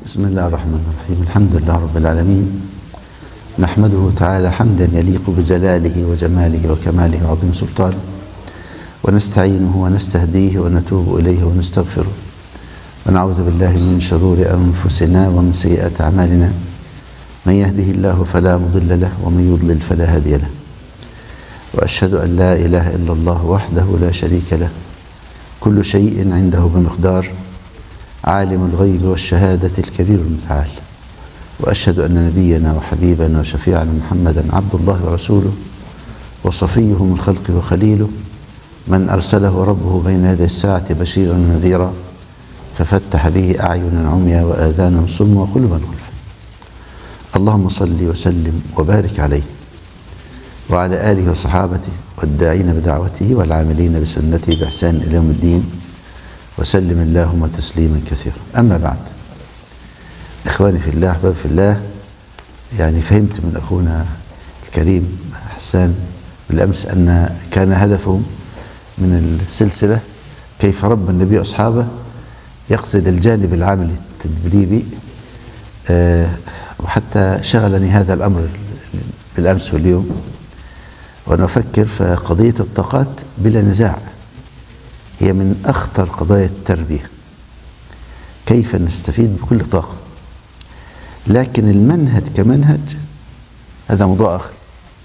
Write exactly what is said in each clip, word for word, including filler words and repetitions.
بسم الله الرحمن الرحيم. الحمد لله رب العالمين، نحمده تعالى حمدا يليق بجلاله وجماله وكماله وعظيم سلطانه، ونستعينه ونستهديه ونتوب إليه ونستغفره، ونعوذ بالله من شرور أنفسنا ومن سيئات أعمالنا. من يهده الله فلا مضل له ومن يضلل فلا هادي له، وأشهد أن لا إله إلا الله وحده لا شريك له، كل شيء عنده بمقدار، عالم الغيب والشهادة الكبير المتعال. وأشهد أن نبينا وحبيبنا وشفيعنا محمدا عبد الله ورسوله، وصفيه من خلقه وخليله، من أرسله ربه بين يدي الساعة بشيرا ونذيرا، ففتح به أعينا عميا وآذانا صم وقلوبا غلفا. اللهم صل وسلم وبارك عليه وعلى آله وصحابته والداعين بدعوته والعاملين بسنته بإحسان إلى يوم الدين، وسلم اللهم تسليما كثيرا. أما بعد، إخواني في الله، أحباب في الله، يعني فهمت من أخونا الكريم حسان بالأمس أن كان هدفهم من السلسلة كيف رب النبي أصحابه، يقصد الجانب العملي التدريبي، أه وحتى شغلني هذا الأمر بالأمس واليوم، وأنا أفكر في قضية الطاقات بلا نزاع هي من أخطر قضايا التربية، كيف نستفيد بكل طاقة. لكن المنهج كمنهج هذا موضوع آخر.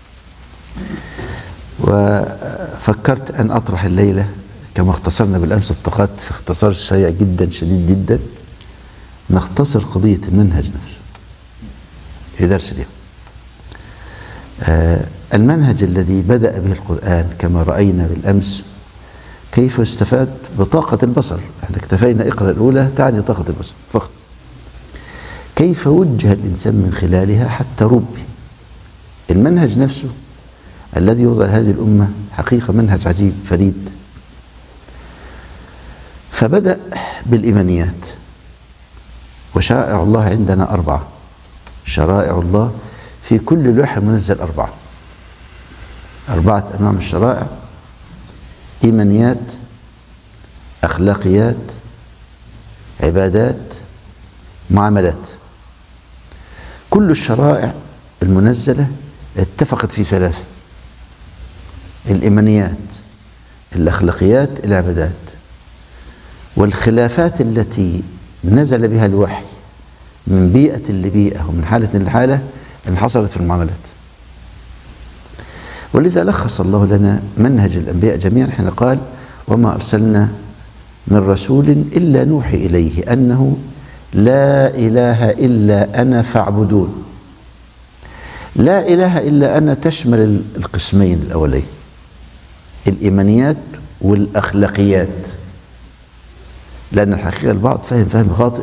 وفكرت أن أطرح الليلة كما اختصرنا بالأمس الطاقات في اختصار سريع جدا شديد جدا، نختصر قضية المنهج نفسه في درس اليوم. آه المنهج الذي بدأ به القرآن كما رأينا بالأمس، كيف يستفاد بطاقة البصر. احنا اكتفينا اقرأ الأولى تعني طاقة البصر فقط. كيف وجه الإنسان من خلالها حتى ربي. المنهج نفسه الذي وضع هذه الأمة حقيقة منهج عجيب فريد. فبدأ بالإيمانيات. وشرائع الله عندنا أربعة. شرائع الله في كل لوح منزل أربعة أربعة أنواع من الشرائع: إيمانيات، أخلاقيات، عبادات، معاملات. كل الشرائع المنزلة اتفقت في ثلاثة: الإيمانيات، الأخلاقيات، العبادات. والخلافات التي نزل بها الوحي من بيئة لبيئة ومن حالة لحالة انحصرت في المعاملات. ولذا لخص الله لنا منهج الأنبياء جميعا حين قال: وما أرسلنا من رسول إلا نوحي إليه أنه لا إله إلا أنا فاعبدون. لا إله إلا أنا تشمل القسمين الأولين: الإيمانيات والأخلاقيات. لأن الحقيقة البعض فهم فهم خاطئ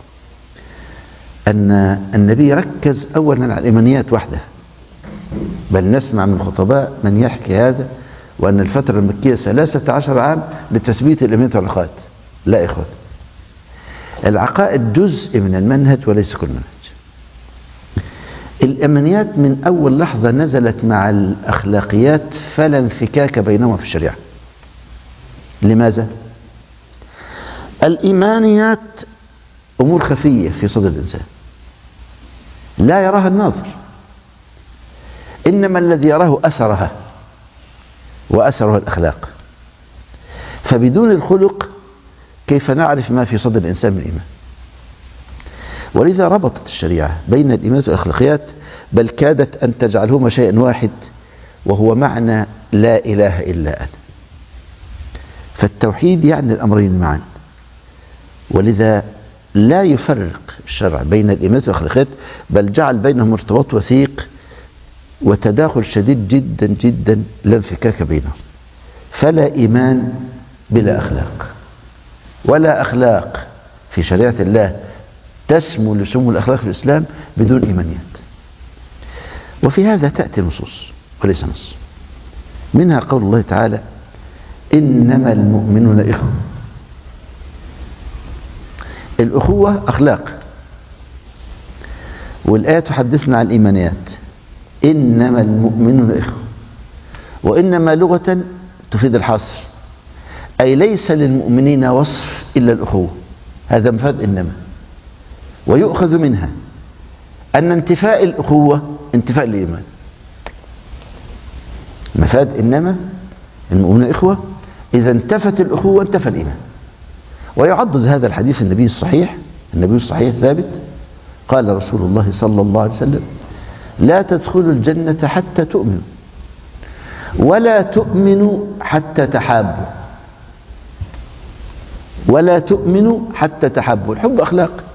أن النبي ركز أولا على الإيمانيات وحده، بل نسمع من خطباء من يحكي هذا، وأن الفترة المكية ثلاثة عشر عام لتثبيت الإيمانيات والعقائد. لا يا إخوان، العقائد جزء من المنهج وليس كل منهج. الإيمانيات من أول لحظة نزلت مع الأخلاقيات فلا انفكاك بينهما في الشريعة. لماذا؟ الإيمانيات أمور خفية في صدر الإنسان لا يراها الناظر، إنما الذي يراه أثرها، وأثرها الأخلاق. فبدون الخلق كيف نعرف ما في صدر الإنسان من إيمان؟ ولذا ربطت الشريعة بين الإيمان والأخلاقيات، بل كادت أن تجعلهما شيئا واحد، وهو معنى لا إله إلا أنا. فالتوحيد يعني الأمرين معا، ولذا لا يفرق الشرع بين الإيمان والأخلاقيات، بل جعل بينهم ارتباط وثيق وتداخل شديد جدا جدا لا انفكاك بينهم. فلا إيمان بلا أخلاق، ولا أخلاق في شريعة الله تسمو لسمو الأخلاق في الإسلام بدون إيمانيات. وفي هذا تأتي نصوص وليس نص. منها قول الله تعالى: إنما المؤمنون إخوة. الأخوة أخلاق، والآية تحدثنا عن الإيمانيات. إنما المؤمنون إخوة. وإنما لغة تفيد الحصر، أي ليس للمؤمنين وصف إلا الأخوة. هذا مفاد إنما. ويؤخذ منها أن انتفاء الأخوة انتفاء الإيمان. مفاد إنما المؤمنون إخوة، إذا انتفت الأخوة انتفى الإيمان. ويعضد هذا الحديث النبي الصحيح، النبي الصحيح ثابت قال رسول الله صلى الله عليه وسلم: لا تدخلوا الجنة حتى تؤمنوا ولا تؤمنوا حتى تحابوا، ولا تؤمنوا حتى تحابوا. الحب أخلاق،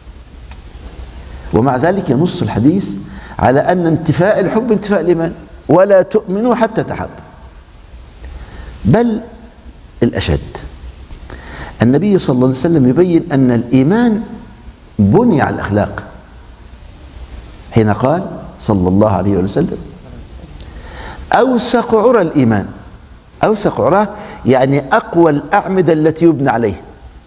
ومع ذلك ينص الحديث على أن انتفاء الحب انتفاء الإيمان، ولا تؤمنوا حتى تحابوا. بل الأشد، النبي صلى الله عليه وسلم يبين أن الإيمان بني على الأخلاق، حين قال صلى الله عليه وسلم: أوثق عرى الإيمان. أوثق عرى يعني أقوى الأعمدة التي يبنى عليها.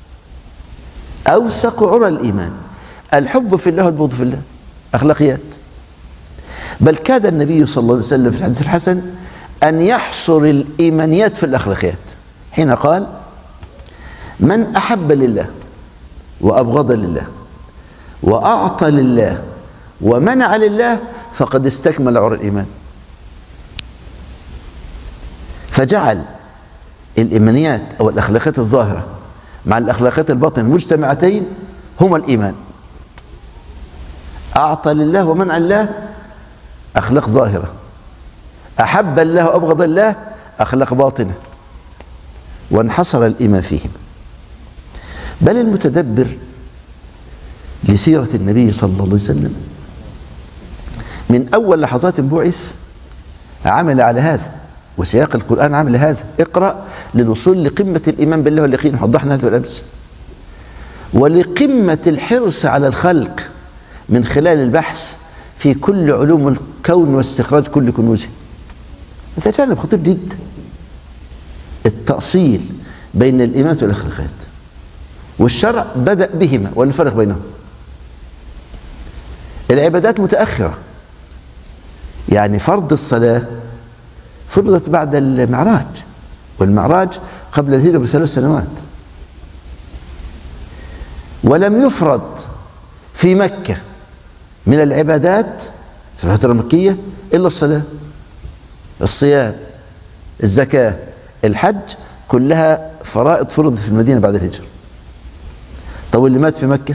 أوثق عرى الإيمان الحب في الله والبغض في الله، أخلاقيات. بل كاد النبي صلى الله عليه وسلم في الحديث الحسن أن يحصر الإيمانيات في الأخلاقيات، حين قال: من أحب لله وأبغض لله وأعطى لله ومنع لله فقد استكمل عرى الإيمان. فجعل الإيمانيات أو الأخلاقيات الظاهرة مع الأخلاقيات الباطنة مجتمعتين هما الإيمان. أعطى لله ومنع لله أخلاق ظاهرة، أحب الله وأبغض الله أخلاق باطنة، وانحصر الإيمان فيهم. بل المتدبر لسيرة النبي صلى الله عليه وسلم من أول لحظات بعث عمل على هذا، وسياق القرآن عمل هذا. اقرأ للوصول لقمة الإيمان بالله واليقين، وضحنا هذا بالأمس، ولقمة الحرص على الخلق من خلال البحث في كل علوم الكون واستخراج كل كنوزه. هذا جانب خطير جدا، التأصيل بين الإيمان والأخلاقيات، والشرع بدأ بهما ولا فرق بينهم. العبادات متأخرة، يعني فرض الصلاة فرضت بعد المعراج، والمعراج قبل الهجرة بثلاث سنوات، ولم يفرض في مكة من العبادات في الفترة المكية إلا الصلاة، الصيام، الزكاة، الحج، كلها فرائض فرضت في المدينة بعد الهجرة. طب اللي مات في مكة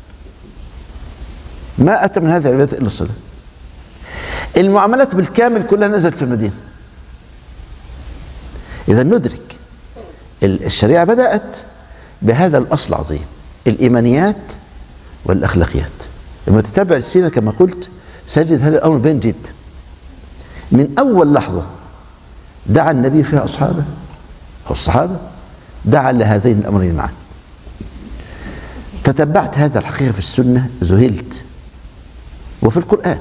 ما أتى من هذه العبادات إلا الصلاة. المعاملات بالكامل كلها نزلت في المدينة. إذا ندرك الشريعة بدأت بهذا الأصل العظيم، الإيمانيات والأخلاقيات. لما تتابع السيرة كما قلت سجد هذا الأمر بين جدا. من أول لحظة دعا النبي فيها أصحابه أو الصحابة دعا لهذين الأمرين معا. تتبعت هذا الحقيقة في السنة ذهلت، وفي القرآن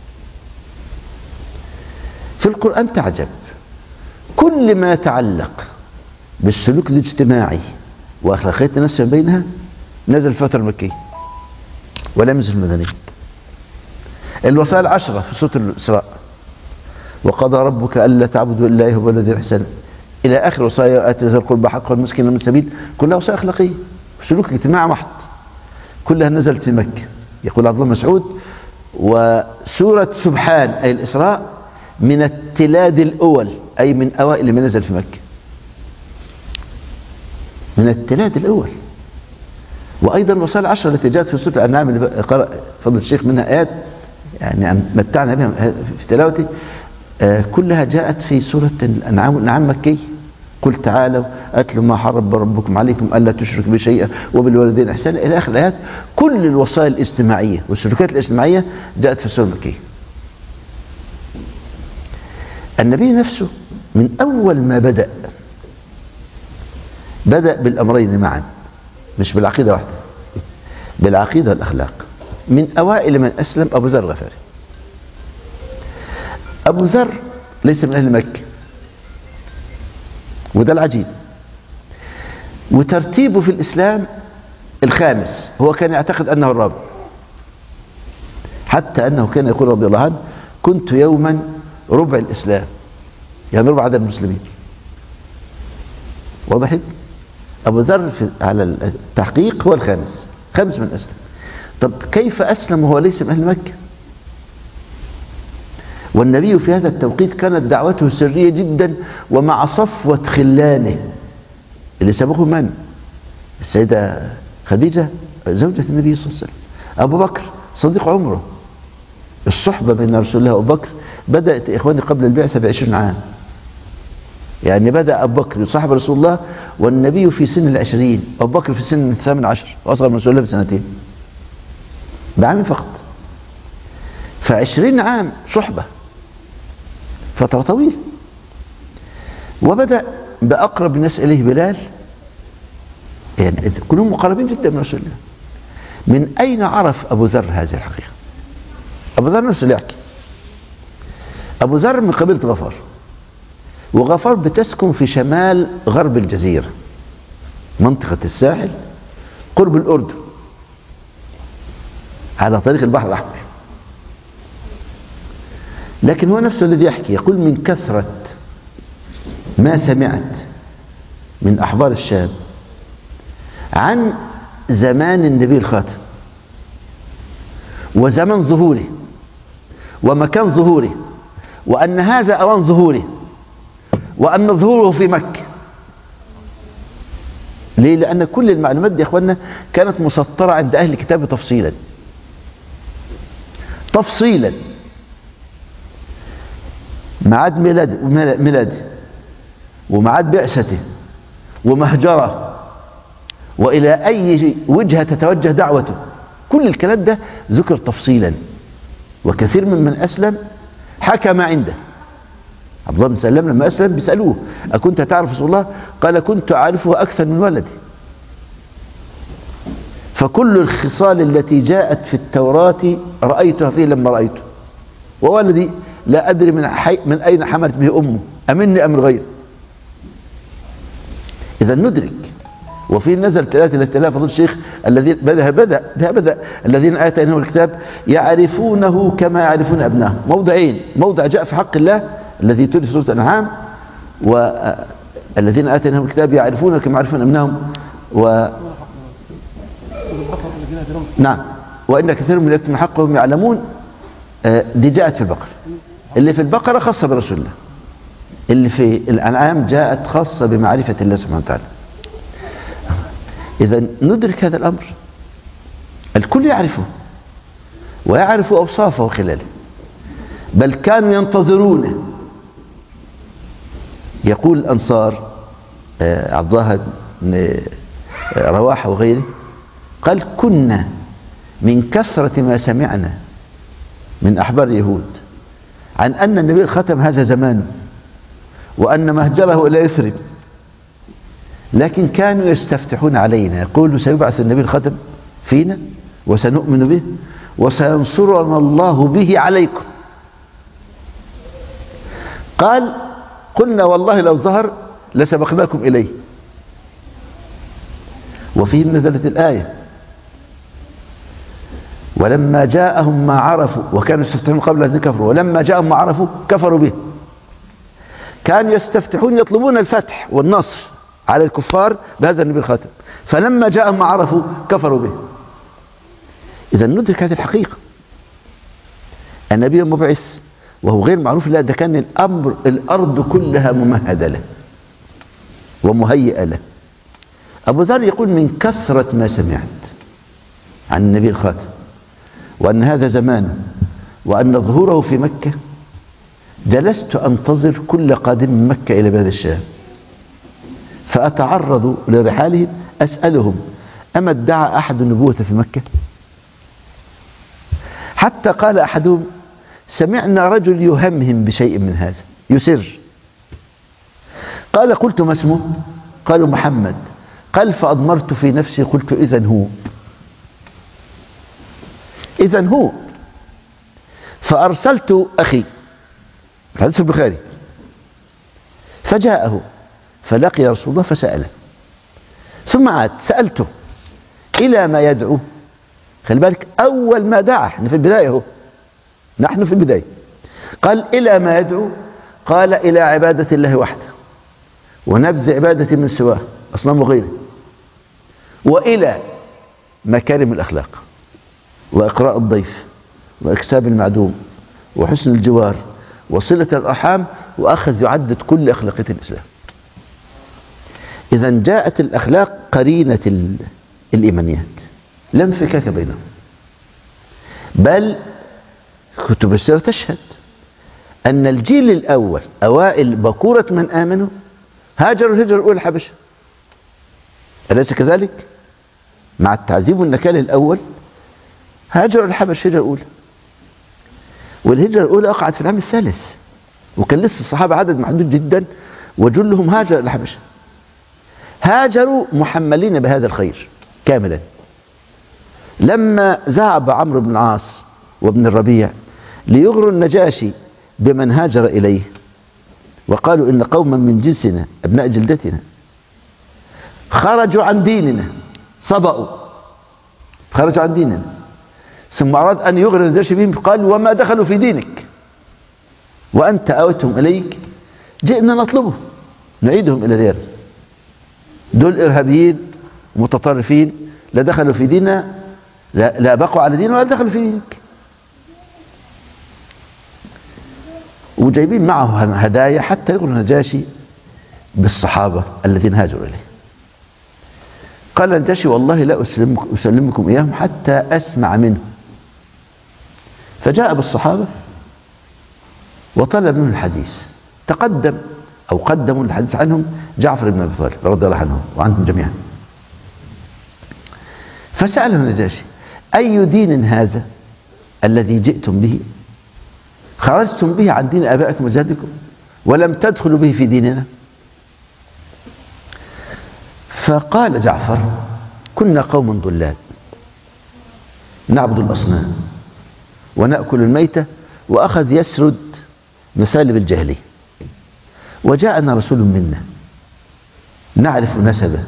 في القرآن تعجب، كل ما يتعلق بالسلوك الاجتماعي وأخلاقيات الناس بينها نزل في الفترة المكية ولم ينزل المدنية. الوصايا العشرة في سورة الإسراء: وقضى ربك ألا تعبدوا إلا إياه وبالوالدين إحسانا إلى آخر وصايا، آت ذي القربى حقه والمسكين ومن السبيل، كلها وصايا أخلاقية سلوك اجتماعي محض، كلها نزلت في مكة. يقول عبد الله مسعود: وسورة سبحان أي الإسراء من التلاد الأول، أي من أوائل ما نزل في مكة، من التلاد الأول. وأيضا الوصايا العشرة التي جاءت في سورة الأنعام اللي قرأ فضل الشيخ منها آيات يعني متعنا بها في تلاوتي، آه كلها جاءت في سورة الأنعام، الأنعام مكية. قل تعالوا أتلوا ما حرم ربكم عليكم ألا تشركوا بشيئا وبالوالدين إحسانا إلى آخر الآيات. كل الوصايا الاجتماعية والسلوكات الاجتماعية جاءت في السورة المكية. النبي نفسه من أول ما بدأ بدأ بالأمرين معا، مش بالعقيدة واحدة، بالعقيدة والأخلاق. من أوائل من أسلم أبو ذر الغفاري. أبو ذر ليس من أهل مكة، وده العجيب، وترتيبه في الإسلام الخامس، هو كان يعتقد أنه الرابع، حتى أنه كان يقول رضي الله عنه: كنت يوما ربع الإسلام، يعني ربع عدد المسلمين. وضحت؟ أبو ذر على التحقيق هو الخامس، خامس من أسلم. طب كيف أسلم وهو ليس من أهل مكة؟ والنبي في هذا التوقيت كانت دعوته سرية جدا ومع صفوة خلانه اللي سبقه من؟ السيدة خديجة زوجة النبي صلى الله عليه وسلم، أبو بكر صديق عمره. الصحبة بين رسول الله وأبو بكر بدأت إخواني قبل البعثة بعشرين عام. يعني بدأ أبو بكر يصاحب رسول الله والنبي في سن العشرين، أبو بكر في سن الثامن عشر وأصغر من رسول الله بسنتين، بعام فقط. فعشرين عام صحبة، فترة طويلة. وبدأ بأقرب الناس إليه بلال، يعني كلهم مقربين جدا من رسول الله. من أين عرف أبو ذر هذه الحقيقة؟ أبو ذر نفسه اللي يحكي. أبو ذر من قبيلة غفار، وغفار بتسكن في شمال غرب الجزيرة، منطقة الساحل قرب الأردن على طريق البحر الأحمر. لكن هو نفسه الذي يحكي، يقول من كثرة ما سمعت من أحبار الشام عن زمان النبي الخاتم وزمن ظهوره ومكان ظهوره، وأن هذا أوان ظهوره، وأن ظهوره في مكة. ليه؟ لأن كل المعلومات دي يا إخواننا كانت مسطرة عند أهل الكتاب تفصيلا تفصيلا. ميعاد ميلاد ميلاده وميعاد بعثته ومهجره وإلى أي وجهة تتوجه دعوته، كل الكلام ده ذكر تفصيلا. وكثير ممن أسلم حكى ما عنده. عبد الله بن سلام لما أسلم بيسألوه أكنت تعرف رسول الله؟ قال كنت أعرفه أكثر من ولدي. فكل الخصال التي جاءت في التوراة رأيتها فيه لما رأيته، وولدي لا أدري من, حي من أين حملت به أمه، أمني أم الغير. إذا ندرك. وفي نزل ثلاثة الثلاثة فضل الشيخ الذين بدأ بدأ بدأ الذين آتيناهم الكتاب يعرفونه كما يعرفون أبنائهم. موضعين، موضع جاء في حق الله الذي تلي في سورة الأنعام، والذين آتيناهم الكتاب يعرفونه كما يعرفون أبنائهم، و نعم وإن كثير من يكتمون حقهم يعلمون. دي جاءت في البقرة. اللي في البقرة خاصة برسول الله، اللي في الأنعام جاءت خاصة بمعرفة الله سبحانه وتعالى. إذا ندرك هذا الأمر، الكل يعرفه ويعرف أوصافه خلاله، بل كانوا ينتظرونه. يقول الأنصار عبد الله بن رواحة وغيره قال كنا من كثرة ما سمعنا من أحبار اليهود عن أن النبي الختم هذا زمانه وأن مهجره إلى يثرب، لكن كانوا يستفتحون علينا يقولوا سيبعث النبي الختم فينا وسنؤمن به وسينصرنا الله به عليكم. قال قلنا والله لو ظهر لسبقناكم إليه. وفيهم نزلت الآية ولما جاءهم ما عرفوا وكانوا يستفتحون قبل أن كفروا، ولما جاءهم ما عرفوا كفروا به. كانوا يستفتحون يطلبون الفتح والنصر على الكفار بهذا النبي الخاتم، فلما جاءهم ما عرفوا كفروا به. إذا ندرك هذه الحقيقة. النبي مبعث وهو غير معروف، لا ده كان الأمر الأرض كلها ممهدة له ومهيئة له. أبو ذر يقول من كثرة ما سمعت عن النبي الخاتم وأن هذا زمانه وأن ظهوره في مكة، جلست أنتظر كل قادم من مكة إلى بلاد الشام فأتعرض لرحالهم أسألهم أما ادعى أحد النبوة في مكة؟ حتى قال أحدهم سمعنا رجل يهمهم بشيء من هذا يسر. قال قلت ما اسمه؟ قالوا محمد. قال فأضمرت في نفسي قلت إذن هو إذن هو فأرسلت أخي الحديث البخاري فجاءه فلقي رسول الله فسأله، ثم عاد سألته إلى ما يدعو. خلي بالك أول ما دعا، نحن في البداية هو نحن في البداية. قال إلى ما يدعو؟ قال إلى عبادة الله وحده ونبذ عبادة من سواه أصنام وغيره، وإلى مكارم الأخلاق. وإقراء الضيف وإكساب المعدوم وحسن الجوار وصلة الأرحام، وأخذ يعدد كل أخلاقيات الإسلام. إذا جاءت الأخلاق قرينة الإيمانيات، لا انفكاك بينهم، بل كتب السيرة تشهد أن الجيل الأول أوائل بكورة من آمنوا هاجروا الهجرة الأولى الحبشة، أليس كذلك؟ مع التعذيب والنكال الأول هاجروا الحبشة الهجرة الأولى، والهجرة الأولى وقعت في العام الثالث، وكان لسه الصحابة عدد محدود جدا وجلهم هاجر الحبشة. هاجروا محملين بهذا الخير كاملا. لما ذهب عمرو بن العاص وابن الربيع ليغروا النجاشي بمن هاجر إليه، وقالوا إن قوما من جنسنا أبناء جلدتنا خرجوا عن ديننا، صبأوا خرجوا عن ديننا، ثم أراد أن يغري النجاشي بهم، قال وما دخلوا في دينك وأنت أوتهم إليك، جئنا نطلبه نعيدهم إلى ديار. دول إرهابيين متطرفين، لا دخلوا في ديننا، لا, لا بقوا على ديننا ولا دخلوا في دينك. وجايبين معه هدايا حتى يغري النجاشي بالصحابة الذين هاجروا إليه. قال النجاشي والله لا أسلمك أسلمكم إياهم حتى أسمع منه. فجاء بالصحابة وطلب منه الحديث، تقدم أو قدموا الحديث عنهم جعفر بن أبي طالب رضي الله عنه وعنهم جميعا. فسأله النجاشي أي دين هذا الذي جئتم به؟ خرجتم به عن دين آبائكم وجدكم ولم تدخلوا به في ديننا. فقال جعفر كنا قوما ضلال نعبد الأصنام ونأكل الميتة، وأخذ يسرد مسالب الجاهلية. وجاءنا رسول منا نعرف نسبه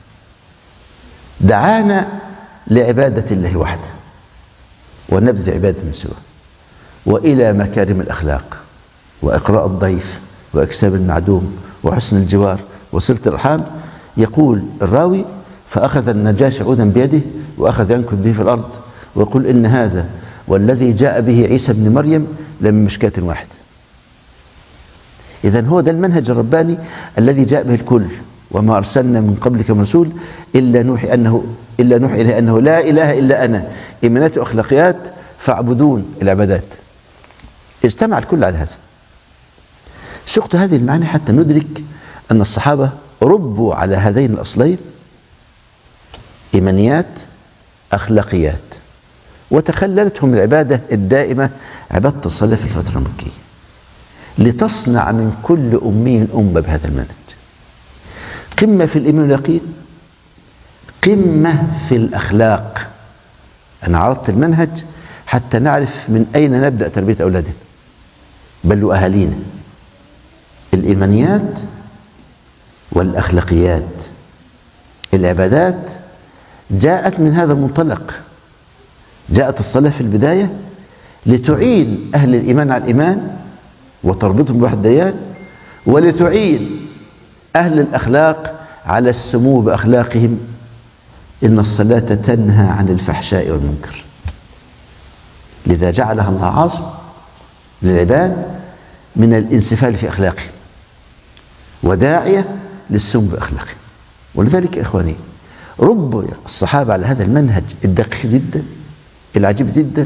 دعانا لعبادة الله وحده ونبذ عبادة من سواه، وإلى مكارم الأخلاق وإقراء الضيف وإكساب المعدوم وحسن الجوار وصلة الأرحام. يقول الراوي فأخذ النجاشي عودا بيده وأخذ ينكد به في الأرض ويقول إن هذا والذي جاء به عيسى بن مريم لمن مشكاة واحدة. إذن هو ده المنهج الرباني الذي جاء به الكل، وما أرسلنا من قبلك من رسول إلا نوحي أنه إلا نوحي إليه أنه لا إله إلا أنا، إيمانات وأخلاقيات فاعبدون العبادات. اجتمع الكل على هذا. سقط هذه المعاني حتى ندرك أن الصحابة ربوا على هذين الأصلين، إيمانيات أخلاقيات، وتخللتهم العبادة الدائمة عبادة الصلاة في الفترة المكية، لتصنع من كل أمي أمة بهذا المنهج. قمة في الإيمان واليقين، قمة في الأخلاق. أنا عرضت المنهج حتى نعرف من أين نبدأ تربية أولادنا بل وأهالينا. الإيمانيات والأخلاقيات، العبادات جاءت من هذا المنطلق. جاءت الصلاة في البداية لتعين أهل الإيمان على الإيمان وتربطهم بواحد ديان، ولتعين أهل الأخلاق على السمو بأخلاقهم. إن الصلاة تنهى عن الفحشاء والمنكر، لذا جعلها الله عاصم للعباد من الانسفال في أخلاقهم وداعية للسمو بأخلاقهم. ولذلك يا إخواني رب الصحابة على هذا المنهج الدقيق جدا العجيب جدا،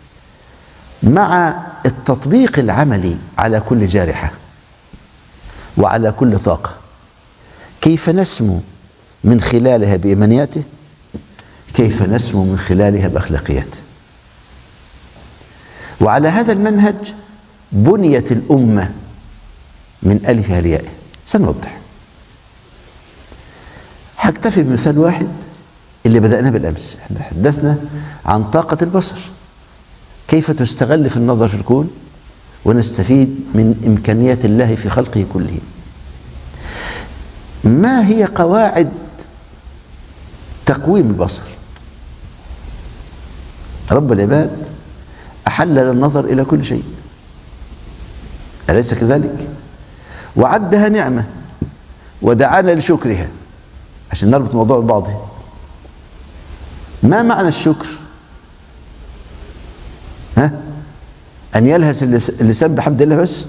مع التطبيق العملي على كل جارحة وعلى كل طاقة، كيف نسمو من خلالها بإيمانياته، كيف نسمو من خلالها بأخلاقياته. وعلى هذا المنهج بنيت الأمة من ألفها ليائها. سنوضح. هكتفي بمثال واحد اللي بدأنا بالأمس. احنا حدثنا عن طاقة البصر، كيف تستغل في النظر في الكون ونستفيد من إمكانيات الله في خلقه كله. ما هي قواعد تقويم البصر؟ رب العباد أحل النظر إلى كل شيء، أليس كذلك؟ وعدها نعمة ودعانا لشكرها عشان نربط موضوع ببعضه. ما معنى الشكر؟ أن يلهث اللسان بحمد الله بس؟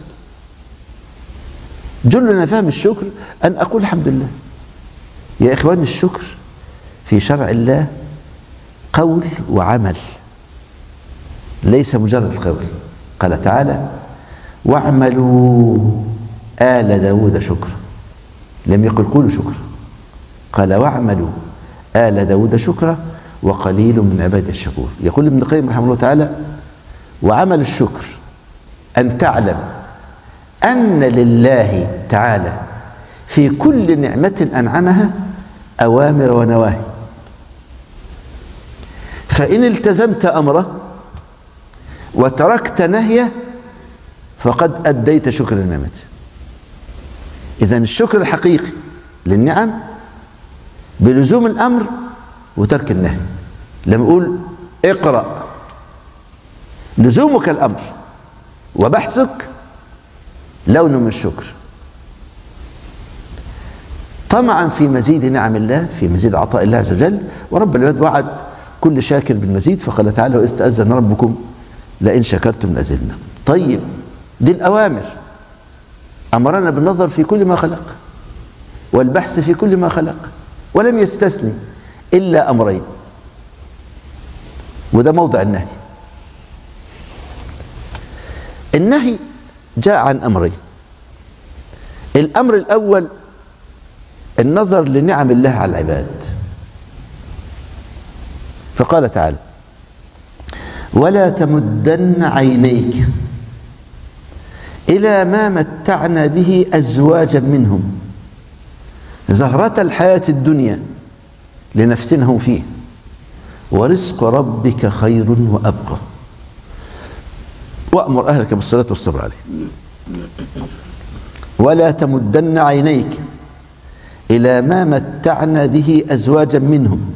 جلنا فهم الشكر أن أقول الحمد لله. يا إخوان، الشكر في شرع الله قول وعمل، ليس مجرد القول. قال تعالى: واعملوا آل داود شكرا. لم يقل قولوا شكرا، قال واعملوا آل داود شكرا وقليل من عباد الشكور. يقول ابن القيم رحمه الله تعالى: وعمل الشكر أن تعلم أن لله تعالى في كل نعمة أنعمها أوامر ونواهي، فإن التزمت أمره وتركت نهيه فقد أديت شكر النعمة. إذن الشكر الحقيقي للنعم بلزوم الأمر وترك النهي. لما أقول اقرأ، لزومك الأمر وبحثك لون من الشكر، طمعا في مزيد نعم الله، في مزيد عطاء الله عز وجل. ورب العباد وعد كل شاكر بالمزيد، فقال تعالى: وإذ تأذن ربكم لئن شكرتم لأزيدنكم. طيب، دي الأوامر، أمرنا بالنظر في كل ما خلق والبحث في كل ما خلق، ولم يستثني إلا أمرين، وده موضع النهي. النهي جاء عن أمرين. الأمر الأول النظر لنعم الله على العباد، فقال تعالى: ولا تمدن عينيك إلى ما متعنا به أزواجا منهم زهرة الحياة الدنيا لنفتنهم فيه ورزق ربك خير وأبقى وأمر أهلك بالصلاة والصبر عليه. ولا تمدن عينيك إلى ما متعنا به أزواجا منهم.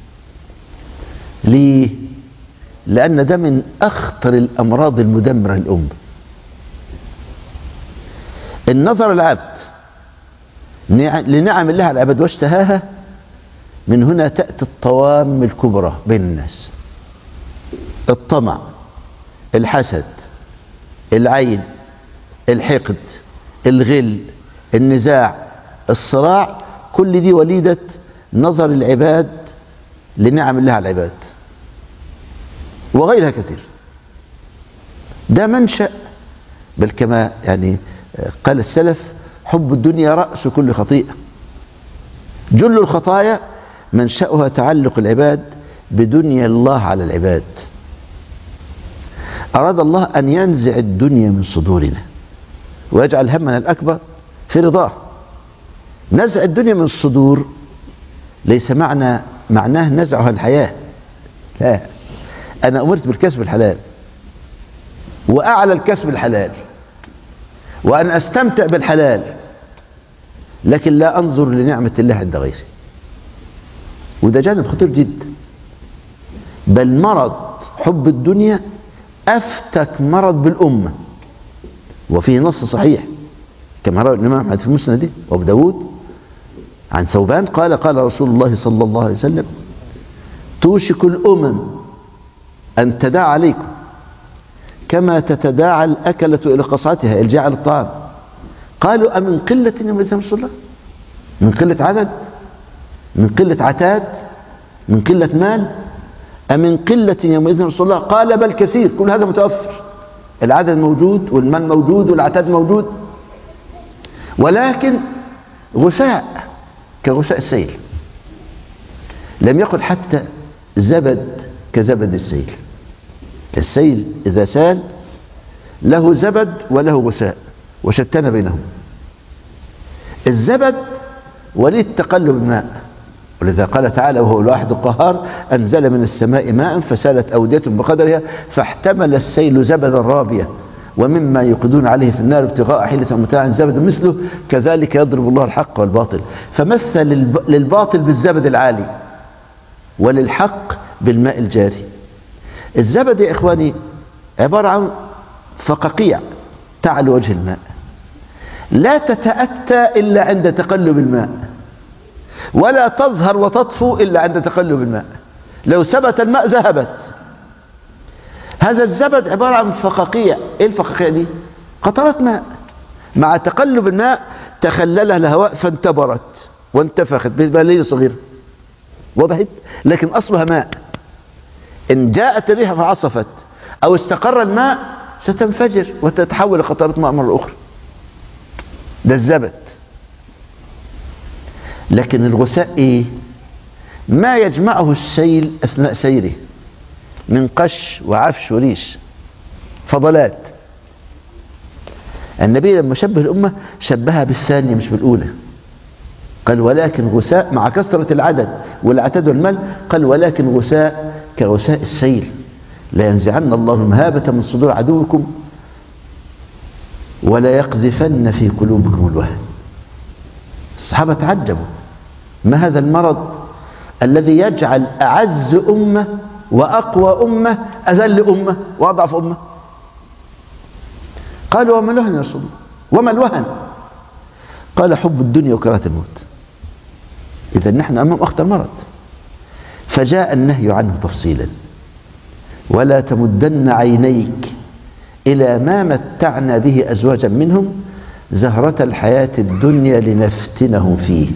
ليه؟ لأن ده من أخطر الأمراض المدمرة للأمة. النظر العبد لنعم الله على العباد واشتهاها، من هنا تأتي الطوام الكبرى بين الناس: الطمع، الحسد، العين، الحقد، الغل، النزاع، الصراع. كل دي وليدة نظر العباد لنعم الله على العباد، وغيرها كثير. ده منشأ، بل كما يعني قال السلف: حب الدنيا رأس كل خطيئة. جل الخطايا منشأها تعلق العباد بدنيا الله على العباد. أراد الله أن ينزع الدنيا من صدورنا ويجعل همنا الأكبر في رضاه. نزع الدنيا من الصدور ليس معنى معناه نزعها الحياة، لا. أنا أمرت بالكسب الحلال، وأعلى الكسب الحلال، وأن أستمتع بالحلال، لكن لا أنظر لنعمة الله عند غيري. وده جانب خطير جدا، بل مرض حب الدنيا أفتك مرض بالأمة. وفيه نص صحيح كما روى الإمام أحمد في المسند وأبو داود عن ثوبان قال: قال رسول الله صلى الله عليه وسلم: توشك الأمم أن تداعى عليكم كما تتداعى الأكلة إلى قصعتها، الجاع للطعام. قالوا: أمن قلة يا رسول الله؟ من قلة عدد؟ من قلة عتاد؟ من قلة مال؟ أمن قلة يومئذ رسول الله؟ قال: بل كثير. كل هذا متوفر، العدد موجود والمال موجود والعتاد موجود، ولكن غثاء كغثاء السيل. لم يقل حتى زبد كزبد السيل. السيل إذا سال له زبد وله غثاء، وشتان بينهم. الزبد وليد تقلب الماء، ولذا قال تعالى: وهو الواحد القهار أنزل من السماء ماء فسالت أودية بقدرها فاحتمل السيل زبدا رابيا ومما يوقدون عليه في النار ابتغاء حيلة متاع زبد مثله كذلك يضرب الله الحق والباطل. فمثل للباطل بالزبد العالي وللحق بالماء الجاري. الزبد يا إخواني عبارة عن فقاقيع تعلو وجه الماء، لا تتأتى إلا عند تقلب الماء، ولا تظهر وتطفو إلا عند تقلب الماء. لو ثبت الماء ذهبت. هذا الزبد عبارة عن فقاقيع. ايه الفقاقيع دي؟ قطرات ماء، مع تقلب الماء تخللها الهواء فانتبرت وانتفخت ببلية صغيرة، وضحت، لكن أصلها ماء. إن جاءت الريح فعصفت أو استقر الماء ستنفجر وتتحول لقطرات ماء مرة أخرى. ده الزبد. لكن الغثاء إيه؟ ما يجمعه السيل أثناء سيره من قش وعفش وريش، فضلات. النبي لما شبه الأمة شبهها بالثانية مش بالأولى. قال ولكن غثاء، مع كثرة العدد والعتاد والمال، قال ولكن غثاء كغثاء السيل، لا ينزعن الله المهابة من صدور عدوكم ولا يقذفن في قلوبكم الوهن. الصحابة تعجبوا، ما هذا المرض الذي يجعل أعز أمة وأقوى أمة أذل أمة وأضعف أمة؟ قالوا وما الوهن يا رسول الله؟ وما الوهن؟ قال حب الدنيا وكراهة الموت. إذا نحن أمام أخطر مرض. فجاء النهي عنه تفصيلا: ولا تمدن عينيك إلى ما متعنا به أزواجا منهم زهرة الحياة الدنيا لنفتنهم فيه.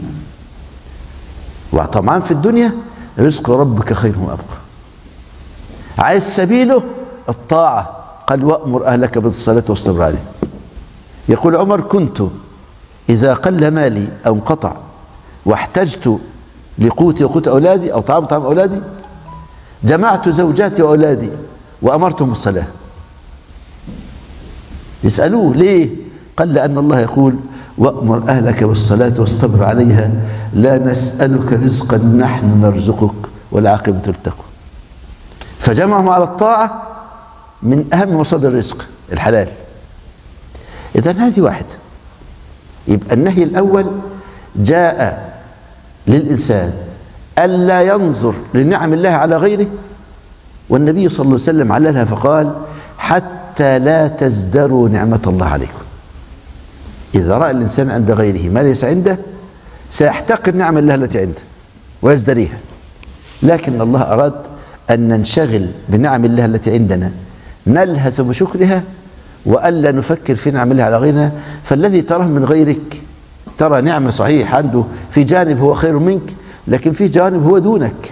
وطبعا في الدنيا رزق ربك خير وأبقى. عايز سبيله الطاعة، قال وأمر أهلك بالصلاة والصبر عليه. يقول عمر: كنت إذا قل مالي أو انقطع واحتجت لقوتي وقوت أولادي أو طعام طعام أولادي جمعت زوجاتي وأولادي وأمرتهم بالصلاة. يسألوه ليه؟ قال لأن الله يقول وأمر أهلك بالصلاة والصبر عليها لا نسألك رزقا نحن نرزقك والعاقبة للتقوى. فجمعهم على الطاعة من أهم مصادر الرزق الحلال. إذن هذه واحدة. يبقى النهي الأول جاء للإنسان ألا ينظر لنعم الله على غيره، والنبي صلى الله عليه وسلم عللها فقال حتى لا تزدروا نعمة الله عليكم. إذا رأى الإنسان عند غيره ما ليس عنده سيحتقر نعم الله التي عنده ويزدريها. لكن الله أراد أن ننشغل بنعم الله التي عندنا نلهث بشكرها وألا نفكر في نعم الله على غيرنا. فالذي تراه من غيرك ترى نعمة صحيح عنده، في جانب هو خير منك لكن في جانب هو دونك.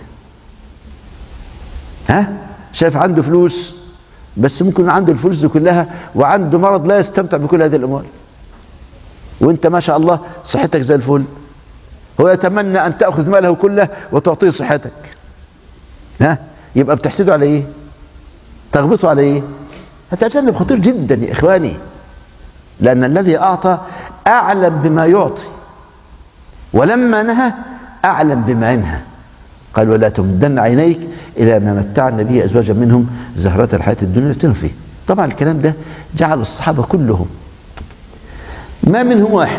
ها؟ شايف عنده فلوس بس ممكن عنده الفلوس دي كلها وعنده مرض لا يستمتع بكل هذه الأموال، وانت ما شاء الله صحتك زي الفل. هو يتمنى أن تأخذ ماله كله وتعطيه صحتك. ها؟ يبقى بتحسده على ايه؟ تغبطه على ايه؟ هذا جانب خطير جدا يا إخواني، لأن الذي أعطى أعلم بما يعطي، ولما نهى أعلم بما ينهى. قال ولا تمدن عينيك إلى ما متعنا به أزواجا منهم زهرة الحياة الدنيا لنفتنهم فيه. طبعا الكلام ده جعل الصحابة كلهم ما منهم واحد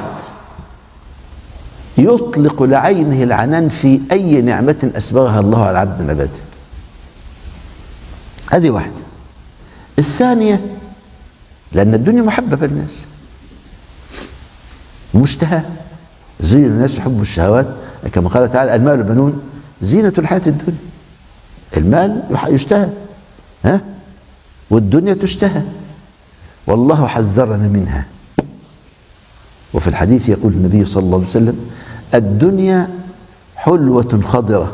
يطلق لعينه العنان في أي نعمة أسبغها الله على العبد من عباده. هذه واحدة. الثانية لأن الدنيا محببة للناس مشتهى، زين الناس يحبوا الشهوات كما قال تعالى المال والبنون زينة الحياة الدنيا. المال يشتهى، ها؟ والدنيا تشتهى، والله حذرنا منها. وفي الحديث يقول النبي صلى الله عليه وسلم الدنيا حلوة خضرة،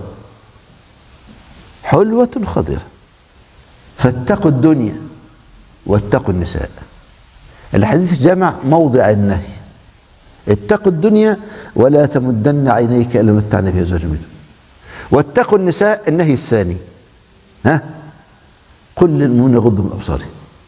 حلوة خضرة، فاتقوا الدنيا واتقوا النساء. الحديث جمع موضع النهي، اتقوا الدنيا ولا تمدن عينيك إلى ما متعنا به أزواجا منهم، واتقوا النساء النهي الثاني. ها؟ قل للمؤمنين يغضوا من أبصارهم.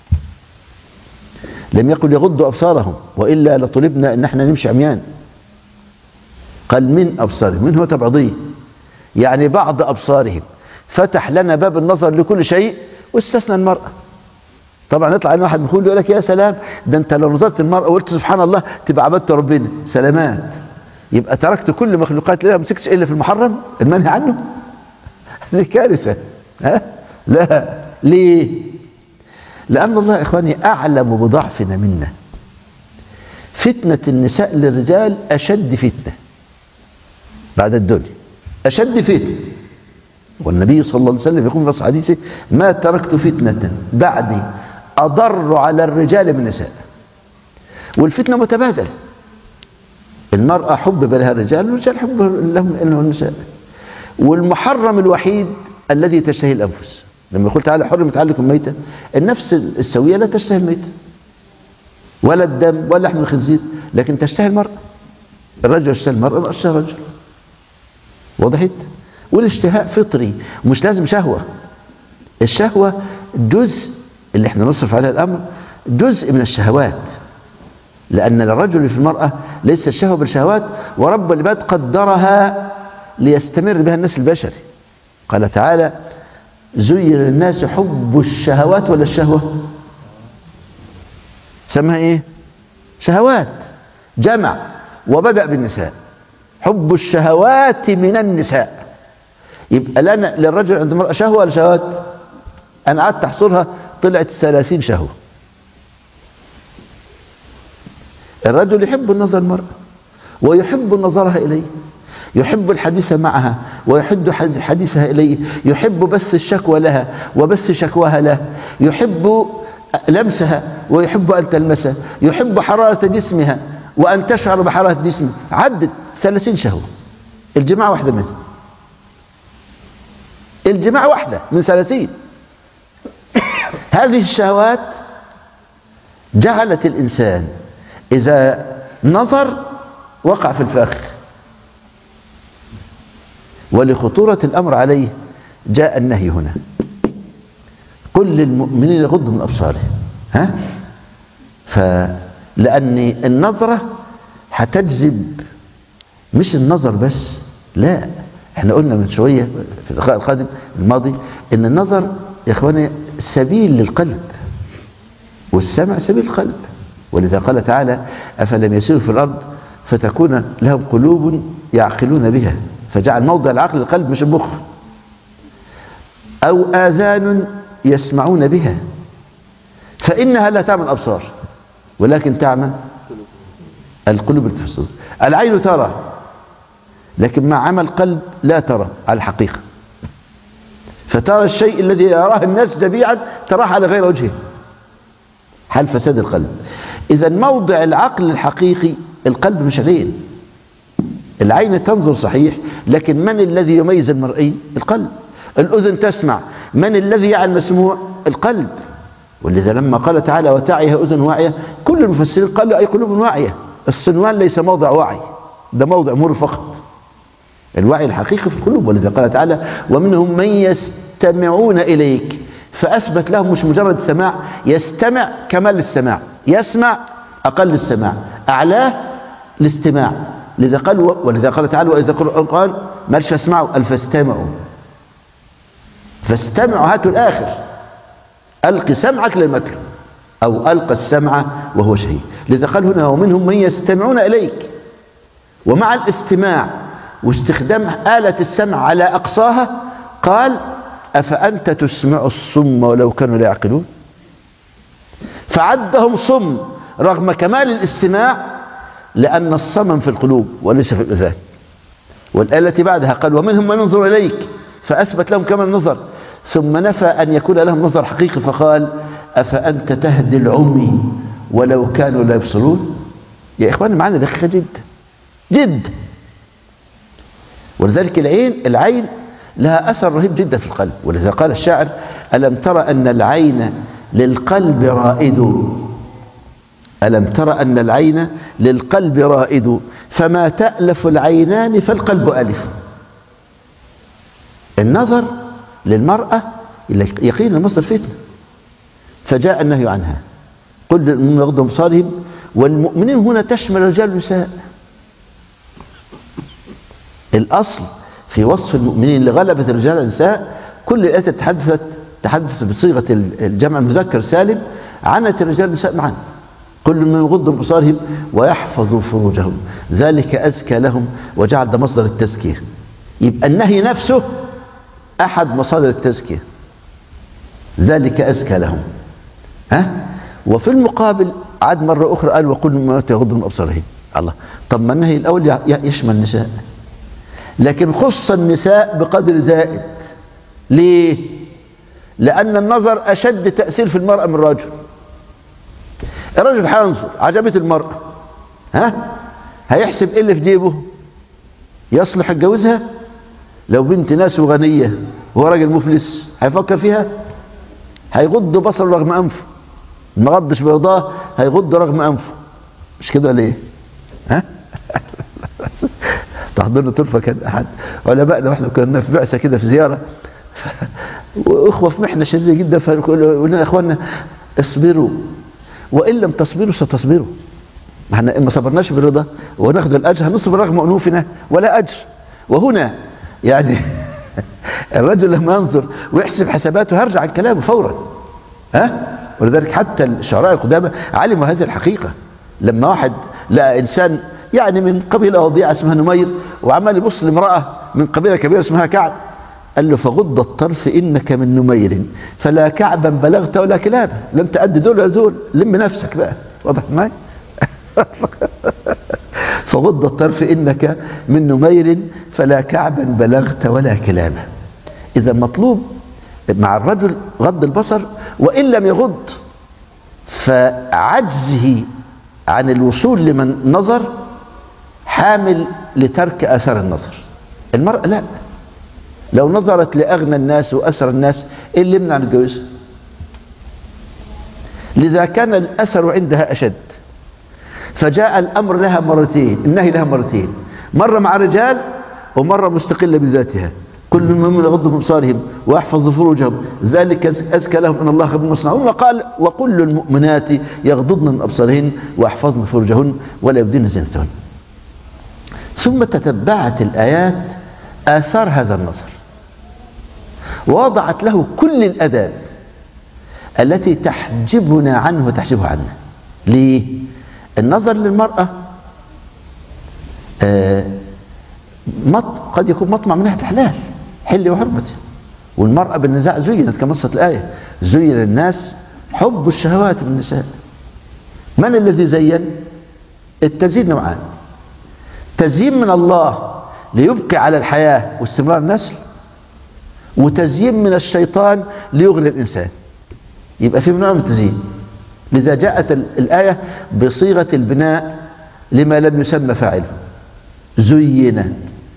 لم يقل يغضوا أبصارهم وإلا لطلبنا أن احنا نمشي عميان. قال من أبصارهم، من هو تبعضيه، يعني بعض أبصارهم، فتح لنا باب النظر لكل شيء واستثنى المرأة. طبعا يطلع لنا واحد بيقول يقول لك يا سلام ده انت لو نظرت المرأة وقلت سبحان الله تبقى عبدت ربنا. سلامات، يبقى تركت كل مخلوقات الله ما مسكتش الا في المحرم المنهي عنه. هذه كارثة. ها؟ لا. ليه؟ لأن الله يا إخواني أعلم بضعفنا منا. فتنة النساء للرجال أشد فتنة بعد الدنيا، أشد فتنة. والنبي صلى الله عليه وسلم يقول في حديثه: ما تركت فتنة بعدي أضر على الرجال من النساء. والفتنة متبادلة، المرأة حب لها الرجال والرجال حب لهم انه النساء. والمحرم الوحيد الذي تشتهي الأنفس، لما يقول تعالى: حرمت عليكم الميتة، النفس السوية لا تشتهي الميتة ولا الدم ولا لحم الخنزير، لكن تشتهي المرأة. الرجل يشتهي المرأة، المرأة تشتهي الرجل. وضحت؟ والاشتهاء فطري ومش لازم شهوة. الشهوة جزء اللي احنا نصرف عليها الأمر، جزء من الشهوات، لأن الرجل في المرأة ليس الشهوة بالشهوات، ورب العباد قدرها ليستمر بها النسل البشري. قال تعالى: زين للناس حب الشهوات، ولا الشهوة سمها ايه؟ شهوات، جمع، وبدأ بالنساء. حب الشهوات من النساء. يبقى لنا للرجل عند المرأة شهوة ولا شهوات؟ أنا قعدت أحصرها طلعت ثلاثين شهوة. الرجل يحب النظر المرأة ويحب نظرها إليه، يحب الحديث معها ويحب حديثها إليه، يحب بث الشكوى لها وبث شكواها له، يحب لمسها ويحب أن تلمسه، يحب حرارة جسمها وأن تشعر بحرارة جسمه. عدد ثلاثين شهوة. الجماع واحدة منها، الجماع واحدة من ثلاثين. هذه الشهوات جعلت الإنسان إذا نظر وقع في الفخ. ولخطورة الأمر عليه جاء النهي هنا: قل للمؤمنين يغضوا من أبصارهم. ها؟ فلأن النظرة هتجذب، مش النظر بس، لا، احنا قلنا من شوية في اللقاء القادم الماضي ان النظر يا اخواني سبيل للقلب، والسمع سبيل القلب. ولذا قال تعالى: أفلم يسيروا في الأرض فتكون لهم قلوب يعقلون بها، فجعل موضع العقل القلب مش المخ. أو آذان يسمعون بها، فإنها لا تعمل الأبصار ولكن تعمل القلوب التي في الصدور. العين ترى، لكن مع عمل قلب لا ترى على الحقيقة. فترى الشيء الذي يراه الناس جميعا تراه على غير وجهه، حال فساد القلب. إذا موضع العقل الحقيقي القلب مش العين. العين تنظر صحيح، لكن من الذي يميز المرئي؟ القلب. الأذن تسمع، من الذي يعي المسموع؟ القلب. ولذا لما قال تعالى: وتعيها أذن واعية، كل المفسرين قالوا أي قلوب واعية. الصنوان ليس موضع وعي، ده موضع مر فقط. الوعي الحقيقي في القلوب. ولذا قال تعالى: ومنهم من يستمعون إليك، فأثبت لهم مش مجرد سماع، يستمع كمال السماع، يسمع أقل السماع، أعلاه الاستماع. لذا قال ولذا قال تعالى: وإذا القرآن قال مالش اسمعوا، قال فاستمعوا. فاستمعوا، هاتوا الآخر، ألقي سمعك للمكر، أو ألقى السمع وهو شهيد. لذا قال هنا: ومنهم من يستمعون إليك. ومع الاستماع واستخدام آلة السمع على أقصاها قال: أفأنت تسمع الصم ولو كانوا لا يعقلون. فعدهم صم رغم كمال الاستماع، لأن الصمم في القلوب وليس في الأذان. والآية التي بعدها قال: ومنهم من ينظر إليك، فأثبت لهم كمال النظر، ثم نفى أن يكون لهم نظر حقيقي فقال: أفأنت تهدي العمي ولو كانوا لا يبصرون. يا إخواني معنا دقيقة جدا جدا. ولذلك العين العين لها أثر رهيب جدا في القلب. ولذا قال الشاعر: ألم ترى أن العين للقلب رائد، ألم ترى أن العين للقلب رائد، فما تألف العينان فالقلب ألف. النظر للمرأة يقين المصدر فتنة، فجاء النهي عنها. قل للمؤمنين يغضوا من أبصارهم. والمؤمنين هنا تشمل الرجال والنساء. الأصل في وصف المؤمنين لغلبة الرجال والنساء، كل الآيات تحدثت تحدث بصيغة الجمع المذكر سالم، عنت الرجال والنساء معا. كل من يغضوا من أبصارهم ويحفظوا فروجهم ذلك أزكى لهم، وجعل ده مصدر التزكية. يبقى النهي نفسه أحد مصادر التزكية، ذلك أزكى لهم. ها؟ وفي المقابل عاد مرة أخرى قال: وقل للمؤمنات يغضوا من أبصارهم. الله، طب ما النهي الأول يشمل النساء، لكن خص النساء بقدر زائد ليه؟ لأن النظر أشد تأثير في المرأة من الرجل. الرجل هينظر عجبت المرأة، ها هيحسب ايه اللي في جيبه؟ يصلح يتجوزها؟ لو بنت ناس وغنية وهو راجل مفلس هيفكر فيها؟ هيغض بصره رغم أنفه، ما غضش برضاه هيغض رغم أنفه، مش كده ولا ايه؟ ها؟ تحضرنا طرفة كان أحد علمائنا واحنا كنا في بعثة كده في زيارة وأخوة في محنة شديدة جدا، فقلنا لنا يا إخوانا اصبروا وإن لم تصبروا ستصبروا، ما احنا ما صبرناش بالرضا وناخذ الأجر هنصبر رغم أنوفنا ولا أجر. وهنا يعني الرجل لما ينظر ويحسب حساباته هرجع عن كلامه فورا، ها؟ ولذلك حتى الشعراء القدامى علموا هذه الحقيقة. لما واحد لقى إنسان يعني من قبيلة وضيعة اسمها نمير وعمال يبص لامرأة من قبيلة كبيرة اسمها كعب، قال له فغض الطرف إنك من نمير فلا كعبا بلغت ولا كلابا، لن تأدي دول ولا دول، لم نفسك بقى، واضح معي؟ فغض الطرف إنك من نمير فلا كعبا بلغت ولا كلابا. إذا مطلوب مع الرجل غض البصر، وإن لم يغض فعجزه عن الوصول لمن نظر حامل لترك آثار النظر. المرأة لا، لو نظرت لأغنى الناس وأسر الناس إيه اللي يمنع عن جوازها؟ لذا كان الأثر عندها أشد، فجاء الأمر لها مرتين، النهي لها مرتين، مرة مع الرجال ومرة مستقلة بذاتها. كل منهم يغضوا من أبصارهم ويحفظوا فروجهم ذلك أزكى لهم إن الله خبير بما يصنعون. وقال وقل للمؤمنات يغضضن من أبصارهن ويحفظن فروجهن ولا يبدين زينتهن. ثم تتبعت الآيات آثار هذا النظر ووضعت له كل الأداب التي تحجبنا عنه وتحجبه عنا. ليه؟ النظر للمرأة آه مط قد يكون مطمع من ناحية الحلال حل وحرمته، والمرأة بالنزاع زينت كما نصت الآية زين الناس حب الشهوات من النساء. من الذي زين؟ التزيين نوعان: تزيين من الله ليبقي على الحياة واستمرار النسل، وتزيين من الشيطان ليغري الإنسان. يبقى في نوع من التزيين. لذا جاءت الآية بصيغة البناء لما لم يسمى فاعله، زين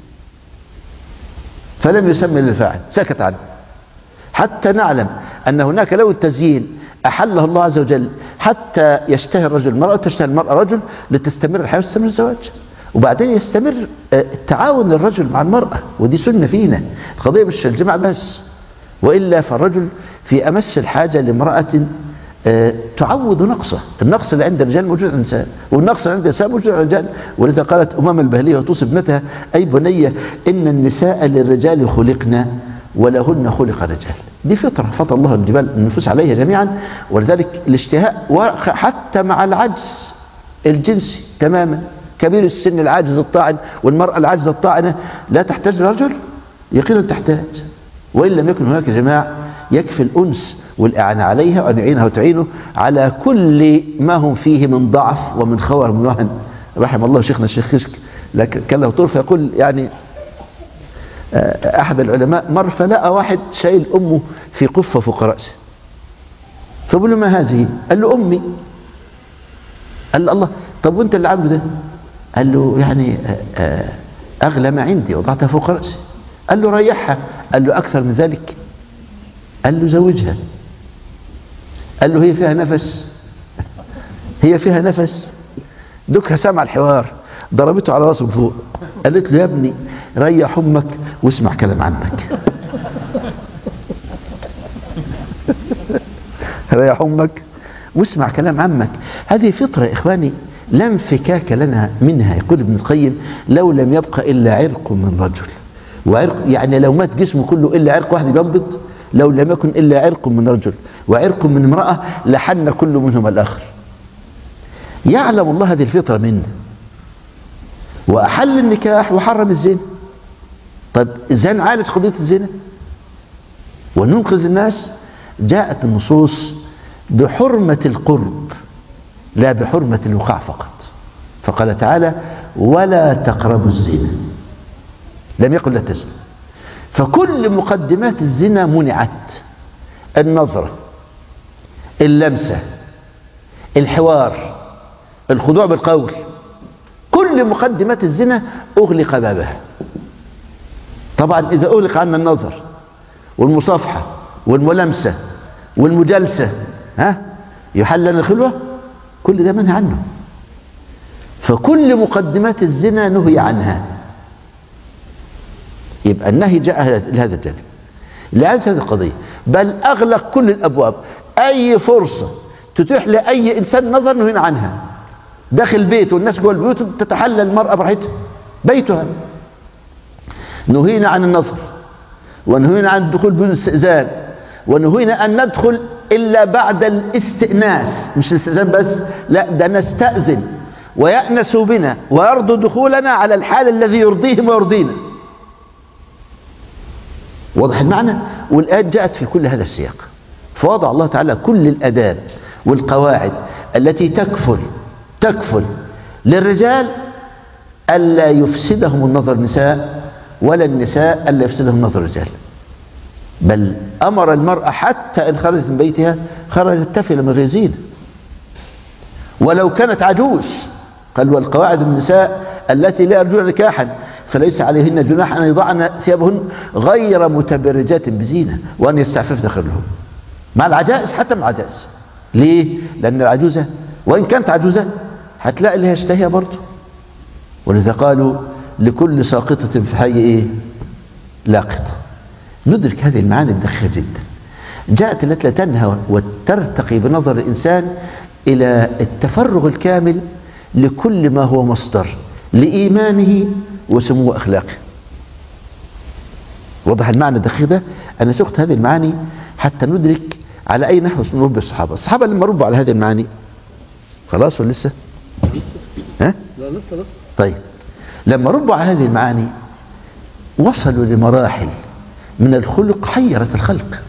فلم يسمى للفاعل، سكت عنه حتى نعلم أن هناك لو التزيين أحله الله عز وجل حتى يشتهي الرجل المرأة وتشتهي المرأة رجل لتستمر الحياة وتستمر الزواج، وبعدين يستمر التعاون للرجل مع المرأة، ودي سنة فينا. القضية مش الجماع بس، وإلا فالرجل في أمس الحاجة لامرأة تعوض نقصه. النقص اللي عند الرجال موجود عند النساء، والنقص اللي عند النساء موجود عند الرجال. ولذا قالت أمام البهلية وتوصي ابنتها أي بنية إن النساء للرجال خلقنا ولهن خلق الرجال. دي فطرة فطر الله الجبال النفوس عليها جميعا. ولذلك الاشتهاء حتى مع العجز الجنسي تماما، كبير السن العاجز الطاعن والمرأة العاجزة الطاعنة لا تحتاج لرجل، يقينا تحتاج. وإن لم يكن هناك جماع يكفي الأنس والإعانة عليها وأن يعينها وتعينه على كل ما هم فيه من ضعف ومن خوار من وهن. رحم الله شيخنا الشيخ خشك لكن كان له طرف يقول يعني أحد العلماء مر فلقى واحد شايل أمه في قفة فوق رأسه، فبقول له ما هذه؟ قال له أمي. قال له الله، طب وانت اللي عامله ده؟ قال له يعني أغلى ما عندي وضعتها فوق رأسي. قال له ريحها. قال له أكثر من ذلك؟ قال له زوجها. قال له هي فيها نفس؟ هي فيها نفس؟ دوكها سمع الحوار ضربته على راسه من فوق، قالت له يا ابني ريح امك واسمع كلام عمك. ريح امك واسمع كلام عمك. هذه فطرة يا إخواني لا انفكاك لنا منها. يقول ابن القيم لو لم يبقى إلا عرق من رجل، وعرق يعني لو مات جسمه كله إلا عرق واحد بينبض، لو لم يكن إلا عرق من رجل وعرق من امرأة لحن كل منهما الآخر. يعلم الله هذه الفطرة منا، وأحل النكاح وحرم الزنا. طيب إذا نعالج قضية الزنا وننقذ الناس، جاءت النصوص بحرمة القرب لا بحرمة الوقاع فقط. فقال تعالى ولا تقربوا الزنا، لم يقل لا تزنوا. فكل مقدمات الزنا منعت: النظرة، اللمسة، الحوار، الخضوع بالقول. كل مقدمات الزنا أغلق بابها. طبعا إذا أغلق عنا النظر والمصافحة والملامسة والمجالسة، ها يحل لنا الخلوة، كل ده منهي عنه. فكل مقدمات الزنا نهي عنها. يبقى النهي جاء لهذا الجانب، لهذه القضية. بل أغلق كل الأبواب. أي فرصة تتيح لأي إنسان نظر نهينا عنها. داخل بيت والناس جوه البيوت تتحلل المرأة براحتها، بيتها. نهينا عن النظر، ونهينا عن الدخول بدون استئذان، ونهينا أن ندخل إلا بعد الاستئناس. مش الاستئذان بس، لا، ده نستأذن ويأنسوا بنا ويرضوا دخولنا على الحال الذي يرضيهم ويرضينا. واضح المعنى؟ والآيات جاءت في كل هذا السياق. فوضع الله تعالى كل الآداب والقواعد التي تكفل تكفل للرجال ألا يفسدهم النظر النساء، ولا النساء ألا يفسدهم النظر الرجال. بل أمر المرأة حتى إن خرجت من بيتها خرجت تافهة من غير زينة، ولو كانت عجوز. قال: والقواعد من النساء التي لا يرجون نكاحا فليس عليهن جناح أن يضعن ثيابهن غير متبرجات بزينة وأن يستعففن خير لهم. مع العجائز، حتى مع العجائز. ليه؟ لأن العجوزة وإن كانت عجوزة هتلاقي اللي يشتهيها برضه. ولذا قالوا: لكل ساقطة في حي إيه؟ لاقطة. ندرك هذه المعاني الدقيقة جدا. جاءت التي لا تنهى وترتقي بنظر الإنسان إلى التفرغ الكامل لكل ما هو مصدر لإيمانه وسمو أخلاقه. وضح المعنى الدقيق ده. أنا سقت هذه المعاني حتى ندرك على أي نحو نربي الصحابة. الصحابة لما ربوا على هذه المعاني خلاص ولا لسه؟ ها؟ لا لسه لسه. طيب، لما ربوا على هذه المعاني وصلوا لمراحل من الخلق حيرت الخلق.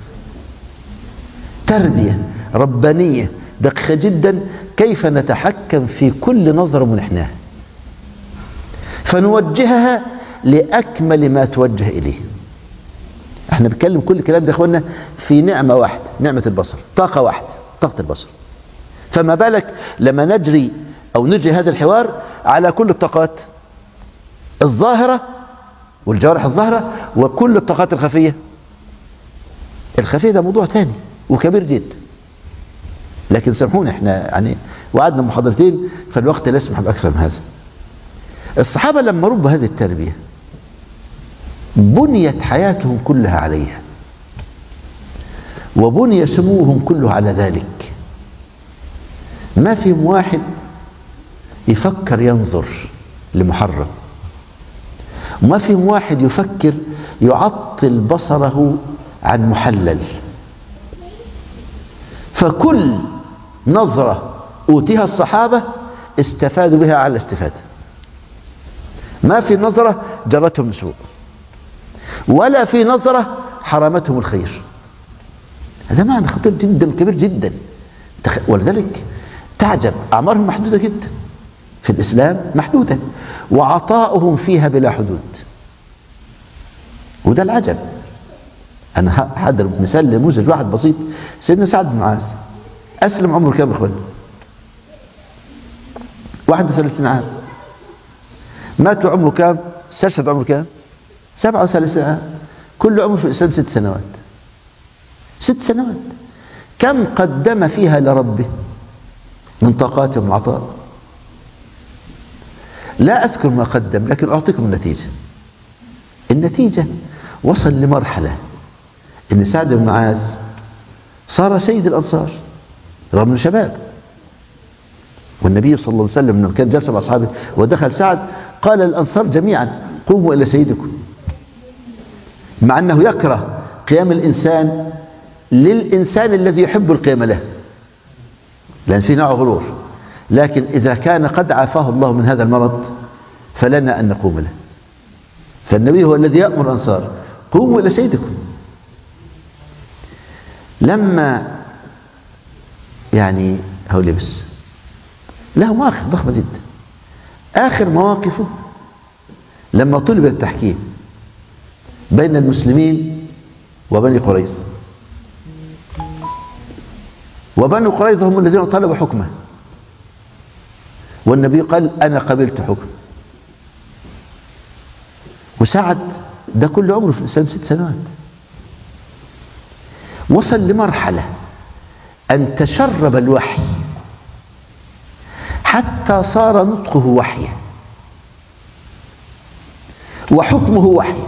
تربية ربانية دقيقة جدا، كيف نتحكم في كل نظرة منحناها فنوجهها لأكمل ما توجه إليه. احنا بنتكلم كل الكلام ده اخوانا في نعمة واحدة، نعمة البصر، طاقة واحدة، طاقة البصر. فما بالك لما نجري أو نجري هذا الحوار على كل الطاقات الظاهرة والجوارح الظاهرة وكل الطاقات الخفية. الخفية ده موضوع ثاني وكبير جدا، لكن سامحونا احنا يعني وعدنا محاضرتين فالوقت لا يسمح بأكثر من هذا. الصحابة لما ربوا هذه التربية بنيت حياتهم كلها عليها، وبني سموهم كله على ذلك. ما في واحد يفكر ينظر لمحرم، وما في واحد يفكر يعطل بصره عن محلل. فكل نظرة أوتيها الصحابة استفادوا بها على الاستفادة. ما في نظرة جرتهم سوء، ولا في نظرة حرمتهم الخير. هذا معنى خطير جدا كبير جدا. ولذلك تعجب، أعمارهم محدودة جدا في الإسلام، محدودة، وعطاؤهم فيها بلا حدود. وده العجب. أنا هضرب مثال نموذج واحد بسيط. سيدنا سعد بن معاذ أسلم عمره كام يا إخوان؟ واحد وثلاثين عام. مات عمره كام؟ استشهد عمره كام؟ سبعة وثلاثين عام. كل عمره في الإسلام ست سنوات. ست سنوات كم قدم فيها لربه من طاقات ومن عطاء؟ لا أذكر ما قدم، لكن أعطيكم النتيجة. النتيجة وصل لمرحلة إن سعد بن معاذ صار سيد الأنصار رغم انه شباب. والنبي صلى الله عليه وسلم لما كان جالس مع أصحابه ودخل سعد قال للأنصار جميعا: قوموا إلى سيدكم. مع أنه يكره قيام الإنسان للإنسان الذي يحب القيام له، لأن في نوع غرور. لكن إذا كان قد عافاه الله من هذا المرض فلنا أن نقوم له. فالنبي هو الذي يأمر الأنصار: قوموا إلى سيدكم. لما يعني هو لبس له مواقف ضخمة جدا. آخر مواقفه لما طلب التحكيم بين المسلمين وبني قريظة، وبني قريظة هم الذين طلبوا حكمه، والنبي قال أنا قبلت حكم. وسعد ده كل عمره في الإسلام ست سنوات، وصل لمرحلة أن تشرب الوحي حتى صار نطقه وحيا وحكمه وحي.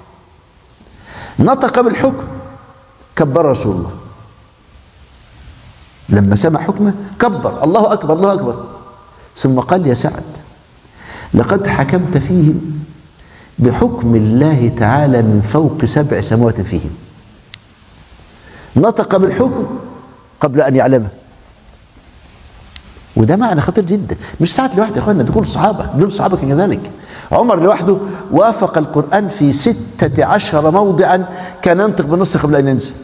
نطق بالحكم كبر رسول الله، لما سمع حكمه كبر الله أكبر الله أكبر، ثم قال يا سعد لقد حكمت فيهم بحكم الله تعالى من فوق سبع سماوات فيهم. نطق بالحكم قبل أن يعلمه، وده معنى خطير جدا. مش سعد لوحده يا اخوانا، دول الصحابة، دول الصحابة كذلك. عمر لوحده وافق القرآن في ستة عشر موضعا كان ينطق بالنص قبل أن ينزل.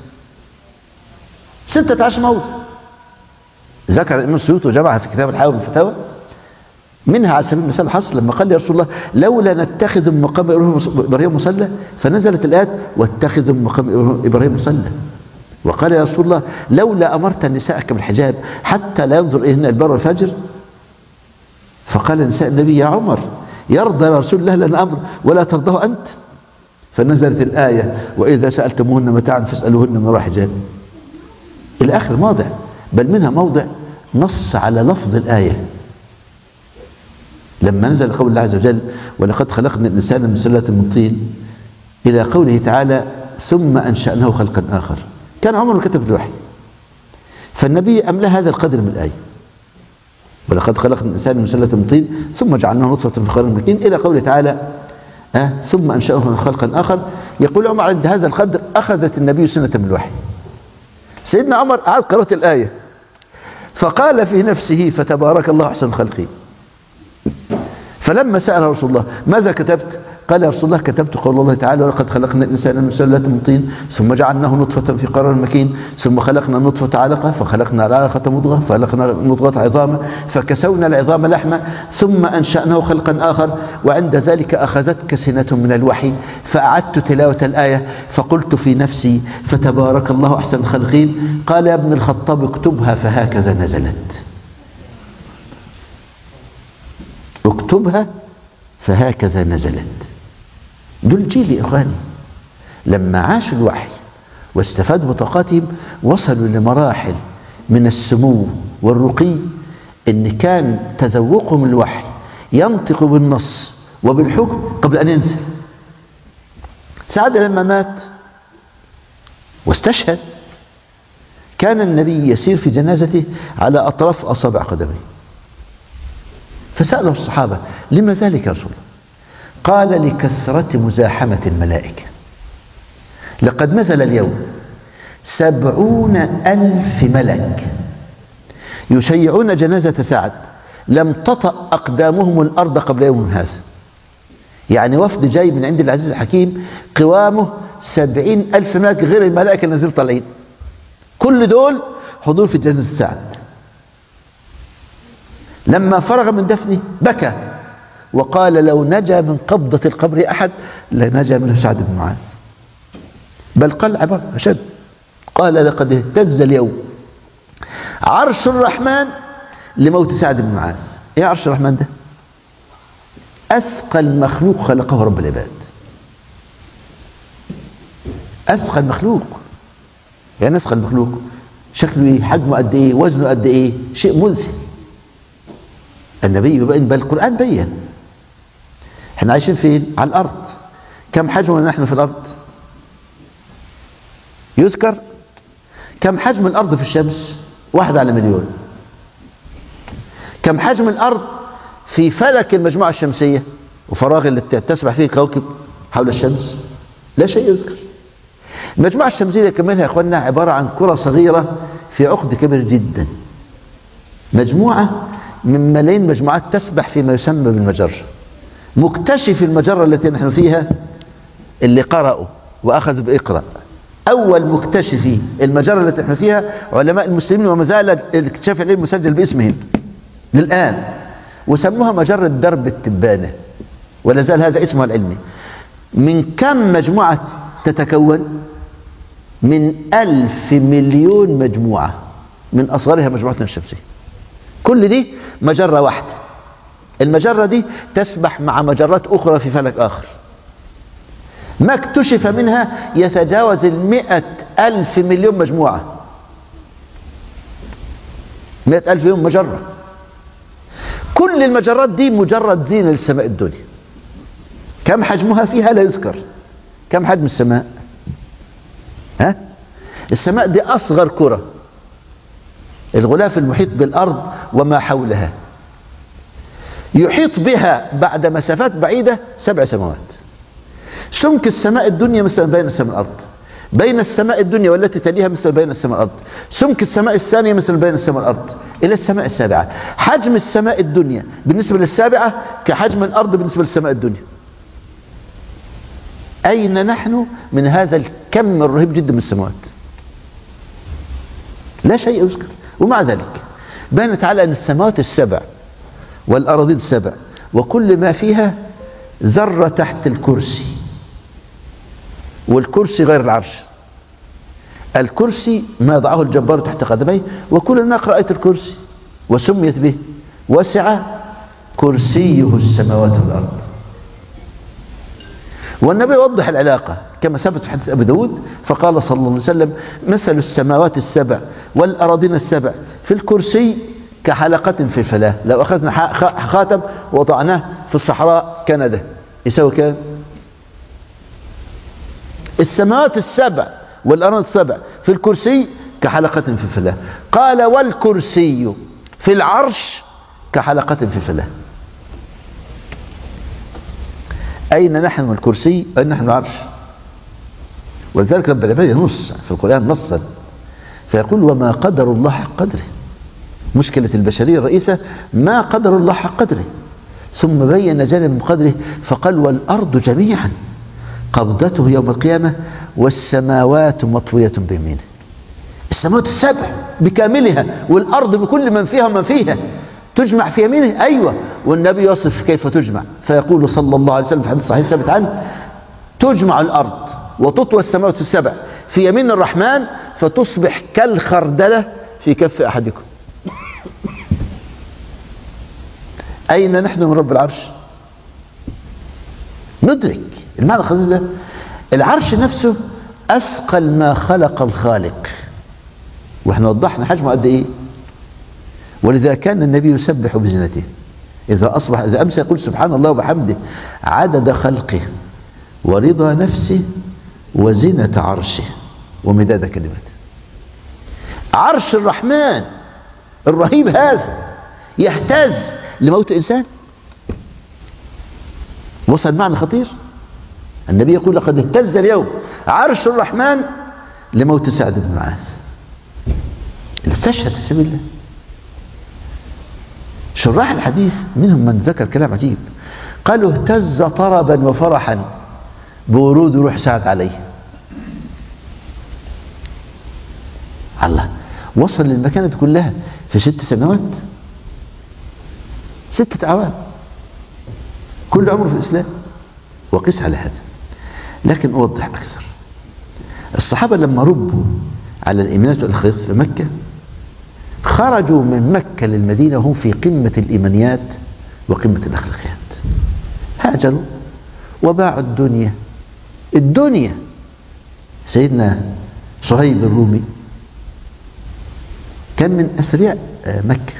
ستة عشر موضع ذكر الإمام السيوطي وجمعها في كتاب الحاوي والفتاوى، منها على سبيل المثال حصل لما قال يا رسول الله لولا نتخذ من مقام إبراهيم مصلى، فنزلت الآيات واتخذ من مقام إبراهيم مصلى. وقال يا رسول الله لولا أمرت نساءك بالحجاب حتى لا ينظر إليهن البر والفجر، فقال نساء النبي يا عمر يرضى رسول الله لنا أمر ولا ترضاه أنت، فنزلت الآية وإذا سألتموهن متاعا فاسألوهن من وراء حجاب إلى آخر موضع، بل منها موضع نص على لفظ الآية لما نزل قول الله عز وجل ولقد خلقنا الإنسان من سلالة من طين إلى قوله تعالى ثم أنشأناه خلقا آخر. كان عمر كتب الوحي، فالنبي أملى هذا القدر من الآية ولقد خلقنا الإنسان من سلالة من طين ثم جعلناه نطفة في قرار مكين إلى قوله تعالى أه ثم أنشأناه خلقا آخر. يقول عمر عند هذا القدر أخذت النبي سنة من الوحي. سيدنا عمر أعاد قراءة الآية فقال في نفسه فتبارك الله أحسن الخالقين. فلما سأل رسول الله ماذا كتبت؟ قال يا رسول الله كتبت قول الله تعالى ولقد خلقنا الإنسان من سلالة من طين ثم جعلناه نطفة في قرار مكين ثم خلقنا النطفة علقة فخلقنا العلقة مضغة فخلقنا المضغة عظاما فكسونا العظام لحمة ثم أنشأناه خلقا آخر. وعند ذلك أخذتك سنة من الوحي فأعدت تلاوة الآية فقلت في نفسي فتبارك الله أحسن الخالقين. قال يا ابن الخطاب اكتبها فهكذا نزلت. اكتبها فهكذا نزلت. دول جيل يا إخواني لما عاشوا الوحي واستفادوا بطاقاتهم وصلوا لمراحل من السمو والرقي إن كان تذوقهم الوحي ينطق بالنص وبالحكم قبل أن ينزل. سعد لما مات واستشهد كان النبي يسير في جنازته على أطراف أصابع قدميه، فسأله الصحابة لما ذلك يا رسول الله؟ قال لكثرة مزاحمة الملائكة. لقد نزل اليوم سبعون ألف ملك يشيعون جنازة سعد لم تطأ أقدامهم الأرض قبل يوم هذا. يعني وفد جاي من عند العزيز الحكيم قوامه سبعين ألف ملك غير الملائكة اللي نزل طالعين، كل دول حضور في جنازة سعد. لما فرغ من دفنه بكى وقال لو نجا من قبضة القبر أحد لنجا منه سعد بن معاذ. بل قال عبارة أشد، قال لقد اهتز اليوم عرش الرحمن لموت سعد بن معاذ. ايه عرش الرحمن ده؟ أثقل مخلوق خلقه رب العباد. أثقل مخلوق يعني أثقل مخلوق شكله ايه؟ حجمه قد ايه؟ وزنه قد ايه؟ شيء مذهل. النبي يبين بل القرآن بين. احنا عايشين فين؟ على الأرض. كم حجمنا نحن في الأرض؟ يذكر كم حجم الأرض في الشمس؟ واحد على مليون. كم حجم الأرض في فلك المجموعة الشمسية وفراغ اللي تسبح فيه الكوكب حول الشمس؟ لا شيء يذكر. المجموعة الشمسية كملها يا اخوانا عبارة عن كرة صغيرة في عقد كبير جدا، مجموعة من ملايين مجموعات تسبح فيما يسمى بالمجرة. مكتشف المجرة التي نحن فيها اللي قرأوا وأخذوا بإقرأ، أول مكتشفي المجرة التي نحن فيها علماء المسلمين وما زال الاكتشاف العلمي مسجل باسمهم للآن، وسموها مجرة درب التبانة ولا زال هذا اسمها العلمي. من كم مجموعة تتكون؟ من ألف مليون مجموعة، من أصغرها مجموعتنا الشمسية. كل دي مجرة واحدة. المجرة دي تسبح مع مجرات أخرى في فلك آخر. ما اكتشف منها يتجاوز المئة ألف مليون مجموعة. مئة ألف مليون مجرة. كل المجرات دي مجرد زينة للسماء الدنيا. كم حجمها فيها لا يذكر. كم حجم السماء؟ ها؟ السماء دي أصغر كرة، الغلاف المحيط بالأرض وما حولها، يحيط بها بعد مسافات بعيدة سبع سماوات. سمك السماء الدنيا مثل بين السماء والأرض، بين السماء الدنيا والتي تليها مثل بين السماء والأرض، سمك السماء الثانية مثل بين السماء والأرض إلى السماء السابعة. حجم السماء الدنيا بالنسبة للسابعة كحجم الأرض بالنسبة للسماء الدنيا. أين نحن من هذا الكم الرهيب جدا من السماوات؟ لا شيء يذكر. ومع ذلك بان تعالى أن السماوات السبع والأراضين السبع وكل ما فيها ذرة تحت الكرسي، والكرسي غير العرش. الكرسي ما يضعه الجبار تحت قدميه، وكلنا نقرأ آية الكرسي وسميت به وسع كرسيه السماوات والأرض. والنبي يوضح العلاقة كما ثبت في حديث أبي داود، فقال صلى الله عليه وسلم: مثل السماوات السبع والأراضين السبع في الكرسي كحلقة في الفلاة. لو أخذنا خاتم ووضعناه في الصحراء كندا يساوي كام؟ السماوات السبع والأراضين السبع في الكرسي كحلقة في الفلاة. قال: والكرسي في العرش كحلقة في الفلاة. أين نحن من الكرسي؟ أين نحن من العرش؟ ولذلك رب العباد ينص في القرآن نصا فيقول: وما قدر الله حق قدره. مشكلة البشرية الرئيسة ما قدر الله حق قدره. ثم بين جانب من قدره فقال: والأرض جميعا قبضته يوم القيامة والسماوات مطوية بيمينه. السماوات السبع بكاملها والأرض بكل من فيها ومن فيها تجمع في يمينه. أيوة. والنبي يصف كيف تجمع فيقول صلى الله عليه وسلم في حديث صحيح ثابت عنه: تجمع الأرض وتطوى السماوات السبع في يمين الرحمن فتصبح كالخردلة في كف أحدكم. أين نحن من رب العرش؟ ندرك المعنى الخطير ده. العرش نفسه أثقل ما خلق الخالق، واحنا وضحنا حجمه قد ايه. ولذا كان النبي يسبح بزنته إذا أصبح إذا أمسى يقول: سبحان الله وبحمده عدد خلقه ورضا نفسه وزنة عرشه ومداد كلمته. عرش الرحمن الرهيب هذا يهتز لموت إنسان. وصل معنى خطير. النبي يقول: لقد اهتز اليوم عرش الرحمن لموت سعد بن معاذ. استشهد في سبيل الله. شراح الحديث منهم من ذكر كلام عجيب، قالوا: اهتز طربا وفرحا بورود روح سعد عليه. الله، وصل للمكانة كلها في ست سنوات، ستة أعوام، كل عمره في الإسلام. وقس على هذا. لكن أوضح أكثر. الصحابة لما ربوا على الإيمانات والأخلاق في مكة خرجوا من مكة للمدينة وهم في قمة الإيمانيات وقمة الأخلاقيات. هاجروا وباعوا الدنيا الدنيا. سيدنا صهيب الرومي كان من أثرياء مكة،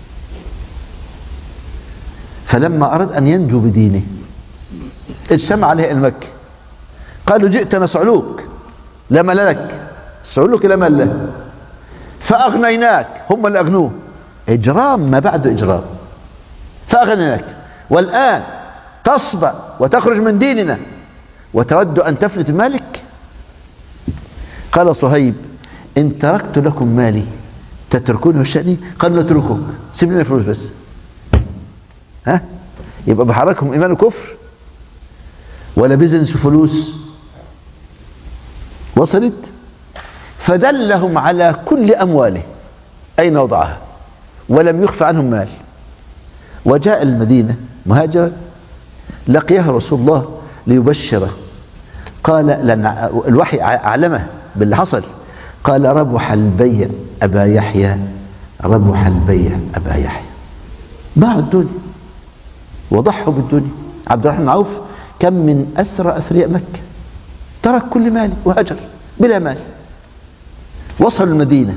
فلما أراد أن ينجو بدينه اجتمع عليه المكة قالوا: جئتنا صعلوك لا مال لك، صعلوك لا مال له، فأغنيناك. هم اللي أغنوه. إجرام ما بعد إجرام. فأغنيناك والآن تصبأ وتخرج من ديننا وتود أن تفلت مالك. قال صهيب: إن تركت لكم مالي تتركونه شأني؟ قالوا: نتركك، سيب لنا فلوس بس. ها؟ يبقى بحركهم إيمان وكفر ولا بيزنس وفلوس؟ وصلت. فدلهم على كل أمواله أين وضعها ولم يخفى عنهم مال. وجاء المدينة مهاجرا، لقيها رسول الله ليبشره. قال لأن الوحي أعلمه باللي حصل. قال ربح البيع أبا يحيى، ربح البيع أبا يحيى. باعوا الدنيا وضحوا بالدنيا. عبد الرحمن بن عوف كم من أسرى أثرياء مكة، ترك كل ماله وهجر بلا مال. وصل المدينة.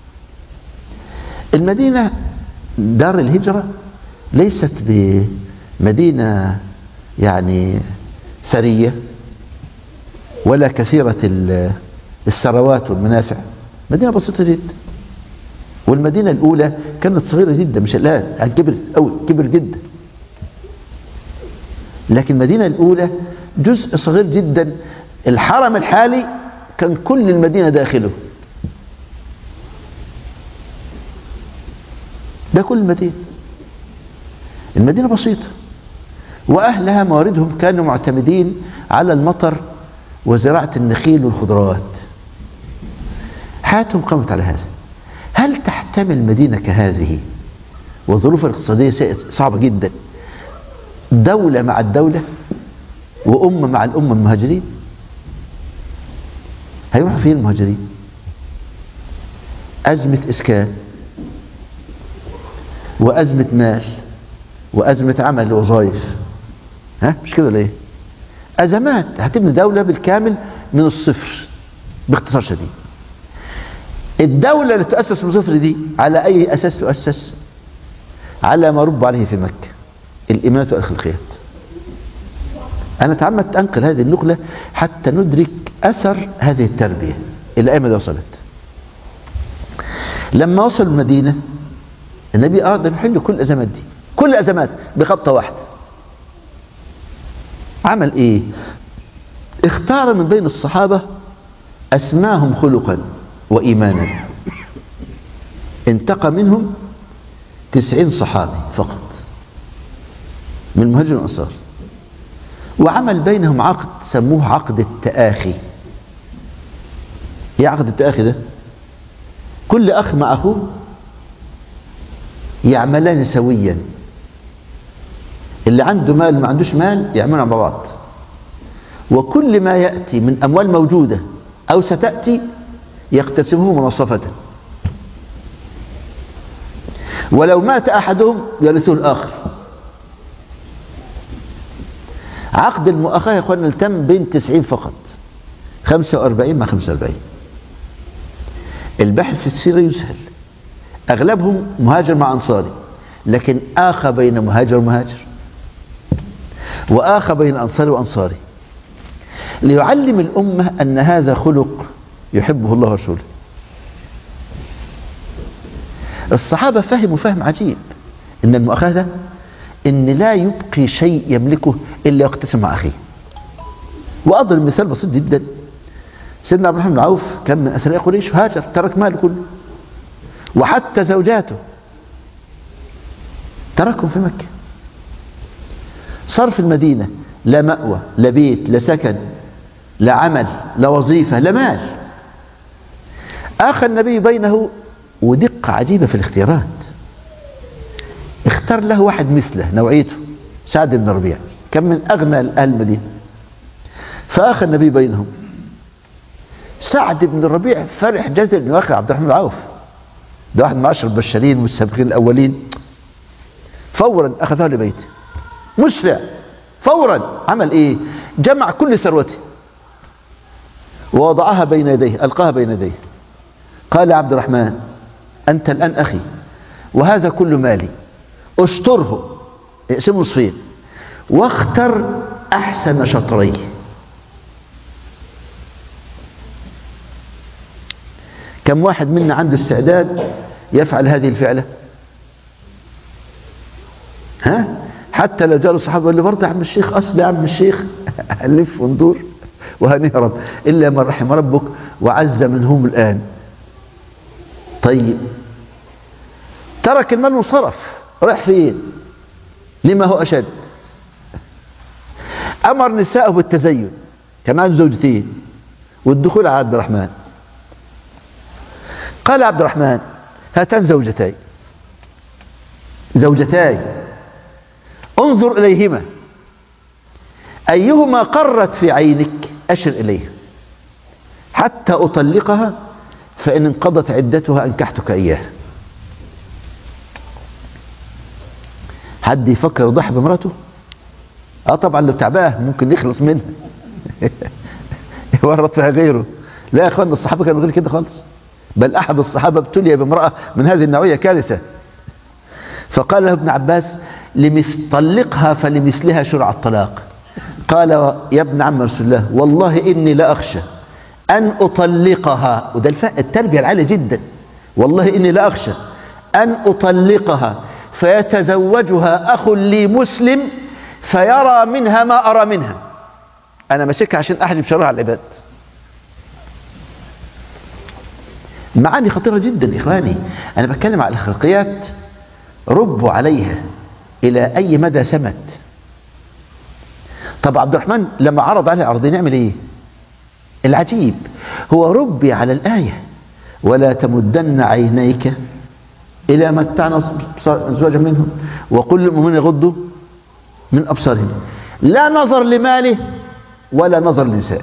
المدينة دار الهجرة ليست بمدينة يعني ثرية ولا كثيرة الثروات والمنافع، مدينة بسيطة جدا. والمدينة الأولى كانت صغيرة جدا، مش الآن كبرت أو كبر جدا، لكن المدينة الأولى جزء صغير جدا. الحرم الحالي كان كل المدينة داخله، ده كل المدينة. المدينة بسيطة، وأهلها مواردهم كانوا معتمدين على المطر وزراعة النخيل والخضروات. حياتهم قامت على هذا. هل تحتمل مدينة كهذه وظروفها الاقتصادية صعبة جدا دولة مع الدولة وأمة مع الأمة المهاجرين؟ هيروحوا فين المهاجرين؟ أزمة إسكان وأزمة مال وأزمة عمل ووظائف، ها مش كده ليه؟ أزمات. هتبني دولة بالكامل من الصفر باختصار شديد. الدولة اللي تؤسس من الصفر دي على أي أساس تؤسس؟ على ما رب عليه في مكة، الإيمانات والأخلاقيات. أنا تعمدت أنقل هذه النقلة حتى ندرك أثر هذه التربية إلى أين وصلت. لما وصل المدينة النبي أراد أن يحل كل الأزمات دي، كل الأزمات بخبطة واحدة. عمل إيه؟ اختار من بين الصحابة أسماهم خلقا وإيمانا، انتقى منهم تسعين صحابي فقط من المهاجرين والأنصار، وعمل بينهم عقد سموه عقد التآخي. ايه عقد التآخي ده؟ كل أخ مع أخوه يعملان سويا، اللي عنده مال ما عندوش مال يعملون مع بعض، وكل ما يأتي من أموال موجودة أو ستأتي يقتسمه مناصفة، ولو مات أحدهم يرثه الآخر. عقد المؤاخاة يا اخوانا التم بين تسعين فقط، خمسة وأربعين مع خمسة وأربعين. البحث السيري يسهل، أغلبهم مهاجر مع أنصاري، لكن آخى بين مهاجر ومهاجر، وآخى بين أنصاري وأنصاري، ليعلم الأمة أن هذا خلق يحبه الله ورسوله. الصحابة فهموا فهم عجيب، إن المؤاخاة إن لا يبقي شيء يملكه إلا يقتسم مع أخيه. وأضرب مثال بسيط جدا. سيدنا عبد الرحمن بن عوف كان من أثرياء قريش، هاجر ترك ماله كله، وحتى زوجاته تركهم في مكة. صار في المدينة لا مأوى لا بيت لا سكن لا عمل لا وظيفة لا مال. آخى النبي بينه، ودقة عجيبة في الاختيارات. اختار له واحد مثله نوعيته، سعد بن ربيع، كان من أغنى أهل المدينة، فآخى النبي بينهم. سعد بن الربيع فرح جزل انه اخي عبد الرحمن بن عوف، ده واحد من عشر البشرين والسابقين الاولين. فورا اخذه لبيته مسرع، فورا عمل ايه؟ جمع كل ثروته ووضعها بين يديه، القاها بين يديه. قال يا عبد الرحمن انت الان اخي وهذا كل مالي، اشطره، اقسمه نصفين، واختر احسن شطريه. كم واحد منا عنده استعداد يفعل هذه الفعلة؟ ها؟ حتى لو جاء الصحابة يقول لي برضه يا عم الشيخ، أصل يا عم الشيخ هنلف وندور وهنهرب إلا من رحم ربك وعز منهم الآن. طيب ترك المال وصرف، راح فين؟ لما هو أشد. أمر نساءه بالتزين، كان عنده زوجتين، والدخول على عبد الرحمن. قال عبد الرحمن هاتان زوجتاي زوجتاي انظر إليهما أيهما قرت في عينك أشر إليها حتى أطلقها، فإن انقضت عدتها أنكحتك إياها. حد يفكر يضحي بمراته؟ اه طبعا لو تعباه ممكن يخلص منها يورط فيها غيره. لا يا اخوان، الصحابه كانوا غير كده خالص، بل احد الصحابه ابتلي بامراه من هذه النوعيه كارثه، فقال له ابن عباس لمث طلقها فلمثلها شرع الطلاق. قال يا ابن عم رسول الله والله اني لاخشى ان اطلقها، وده التربيه العاليه جدا، والله اني لاخشى ان اطلقها فيتزوجها اخ لي مسلم فيرى منها ما ارى منها. انا ماسكها عشان احجب شرها على العباد. معاني خطيره جدا اخواني. انا بتكلم على الاخلاقيات ربوا عليها الى اي مدى سمت. طب عبد الرحمن لما عرض عليه العرضين نعمل ايه؟ العجيب هو ربي على الايه ولا تمدن عينيك الى متعنا ازواجا منهم وقل للمؤمنين يغضوا من ابصارهم. لا نظر لماله ولا نظر لنسائه.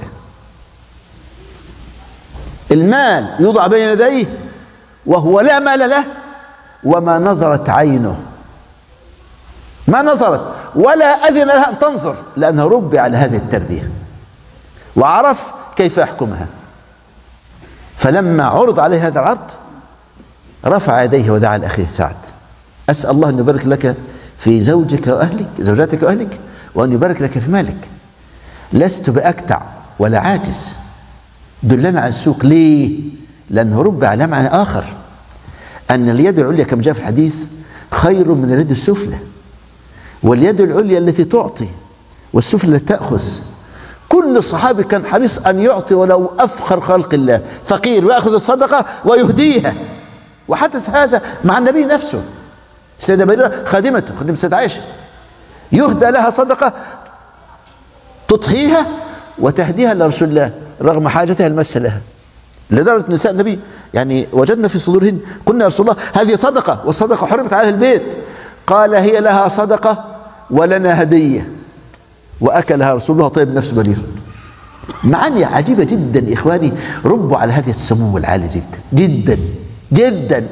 المال يوضع بين يديه وهو لا مال له، وما نظرت عينه، ما نظرت ولا أذن لها أن تنظر، لأنه ربي على هذه التربية وعرف كيف يحكمها. فلما عرض عليه هذا العرض رفع يديه ودعا لأخيه سعد: أسأل الله أن يبارك لك في زوجك وأهلك، زوجاتك وأهلك، وأن يبارك لك في مالك. لست بأكتع ولا عاجز، دلنا على السوق. ليه؟ لأنه رب على معنى آخر، أن اليد العليا كما جاء في الحديث خير من اليد السفلى، واليد العليا التي تعطي والسفلى التي تأخذ. كل صحابي كان حريص أن يعطي ولو أفخر خلق الله، فقير ويأخذ الصدقة ويهديها. وحدث هذا مع النبي نفسه. سيدة بريرة خادمته، خادمة سيدة عائشة، يهدى لها صدقة تطهيها وتهديها لرسول الله رغم حاجتها المسة لها. لدرجة نساء النبي يعني وجدنا في صدورهن: قلنا يا رسول الله هذه صدقة والصدقة حرمت على البيت. قال: هي لها صدقة ولنا هدية. وأكلها رسول الله طيب نفس برير. معاني عجيبة جدا إخواني، ربوا على هذه السمو العالي جدا جدا جدا.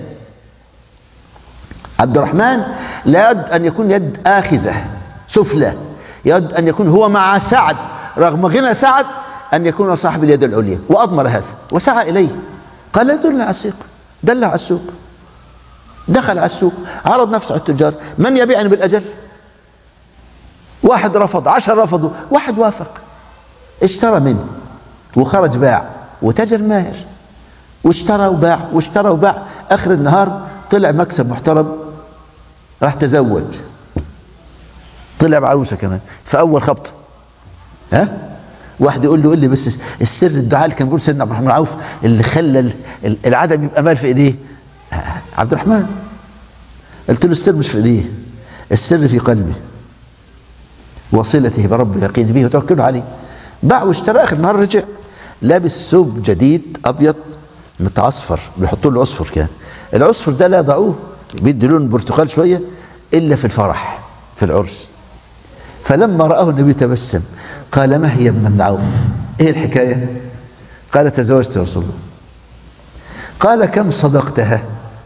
عبد الرحمن لا يد أن يكون يد آخذة سفلى، يد أن يكون هو مع سعد رغم غنى سعد أن يكون صاحب اليد العليا، وأضمر هذا وسعى إليه. قال: دلنا على السوق، دل على السوق، دخل على السوق، عرض نفسه على التجار: من يبيعني بالأجل؟ واحد رفض، عشر رفضوا، واحد وافق، اشترى منه وخرج باع، وتاجر ماهر، واشترى وباع واشترى وباع. آخر النهار طلع مكسب محترم، راح تزوج، طلع بعروسة كمان في أول خبطة. ها؟ واحد يقول له: قول لي بس السر الدعاء اللي كان بيقول سيدنا عبد الرحمن عوف اللي خلى العدم يبقى مال في ايديه. عبد الرحمن قلت له: السر مش في ايديه، السر في قلبي وصلته برب يقين به وتوكله عليه. باع واشترى. اخر النهار رجع لابس ثوب جديد ابيض متعصفر، بيحطوا له عصفر كان، العصفر ده لا يضعوه، بيدي لون برتقال شويه الا في الفرح في العرس. فلما رآه النبي تبسم، قال: ما هي ابن ابن عوف؟ ايه الحكاية؟ قال: تزوجت يا رسول الله. قال: كم صدقتها؟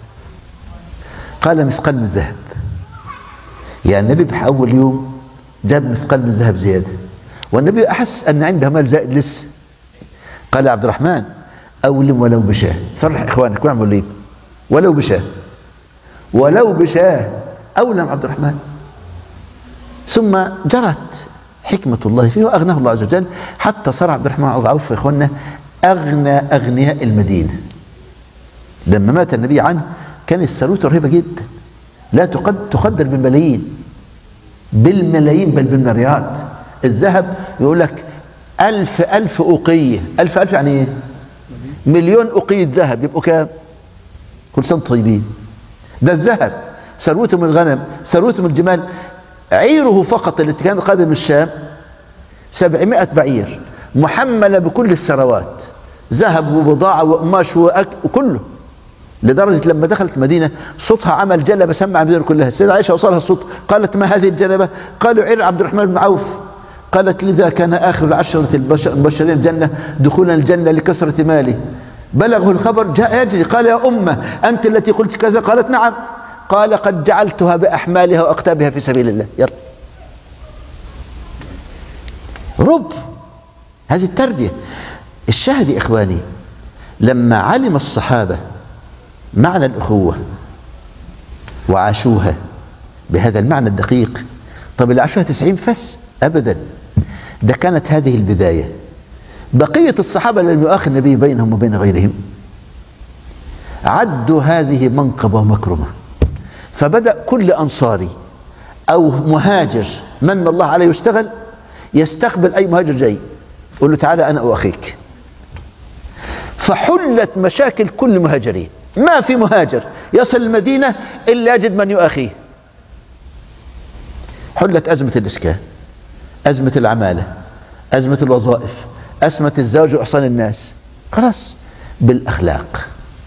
قال: مثقال من الذهب. يعني النبي في اول يوم جاب مثقال من الذهب زيادة، والنبي احس ان عنده مال زائد لسه. قال: يا عبد الرحمن اولم ولو بشاه، فرح اخوانك واعملوا ليه ولو بشاه، ولو بشاه اولم عبد الرحمن. ثم جرت حكمة الله فيه وأغناه الله عز وجل حتى صار عبد الرحمن بن عوف يا إخواننا أغنى أغنياء المدينة. لما مات النبي عنه كان الثروة رهيبة جدا، لا تقدر بالملايين، بالملايين بل بالمليارات. الذهب يقول لك ألف ألف أوقية، ألف ألف يعني إيه؟ مليون أوقية ذهب، يبقوا كام؟ كل سنة طيبين. ده الذهب. ثروته من الغنم، ثروته من الجمال. عيره فقط التي كان قادم من الشام سبعمائة بعير محملة بكل الثروات، ذهب وبضاعة وقماش وأكل وكله. لدرجة لما دخلت المدينة صوتها عمل جلبة سمع المدينة كلها. السيدة عائشة وصلها الصوت، قالت: ما هذه الجلبة؟ قالوا: عير عبد الرحمن بن عوف. قالت لذا كان آخر العشرة المبشرين الجنة دخولا الجنة لكثرة ماله. بلغه الخبر جاء يجري قال يا أمة أنت التي قلت كذا؟ قالت نعم. قال قد جعلتها بأحمالها وأقتابها في سبيل الله. يلا رب، هذه التربية. الشاهد يا إخواني، لما علم الصحابة معنى الأخوة وعاشوها بهذا المعنى الدقيق، طب اللي عاشوها تسعين فس؟ أبدا، ده كانت هذه البداية. بقية الصحابة لم يؤاخي النبي بينهم وبين غيرهم، عدوا هذه منقبة ومكرمة. فبدأ كل أنصاري أو مهاجر من الله عليه يشتغل يستقبل أي مهاجر جاي يقول له تعالى أنا أخيك. فحلت مشاكل كل مهاجرين، ما في مهاجر يصل المدينة إلا يجد من يؤخيه. حلت أزمة الإسكان، أزمة العمالة، أزمة الوظائف، أزمة الزوج وإحصان الناس. خلاص، بالأخلاق،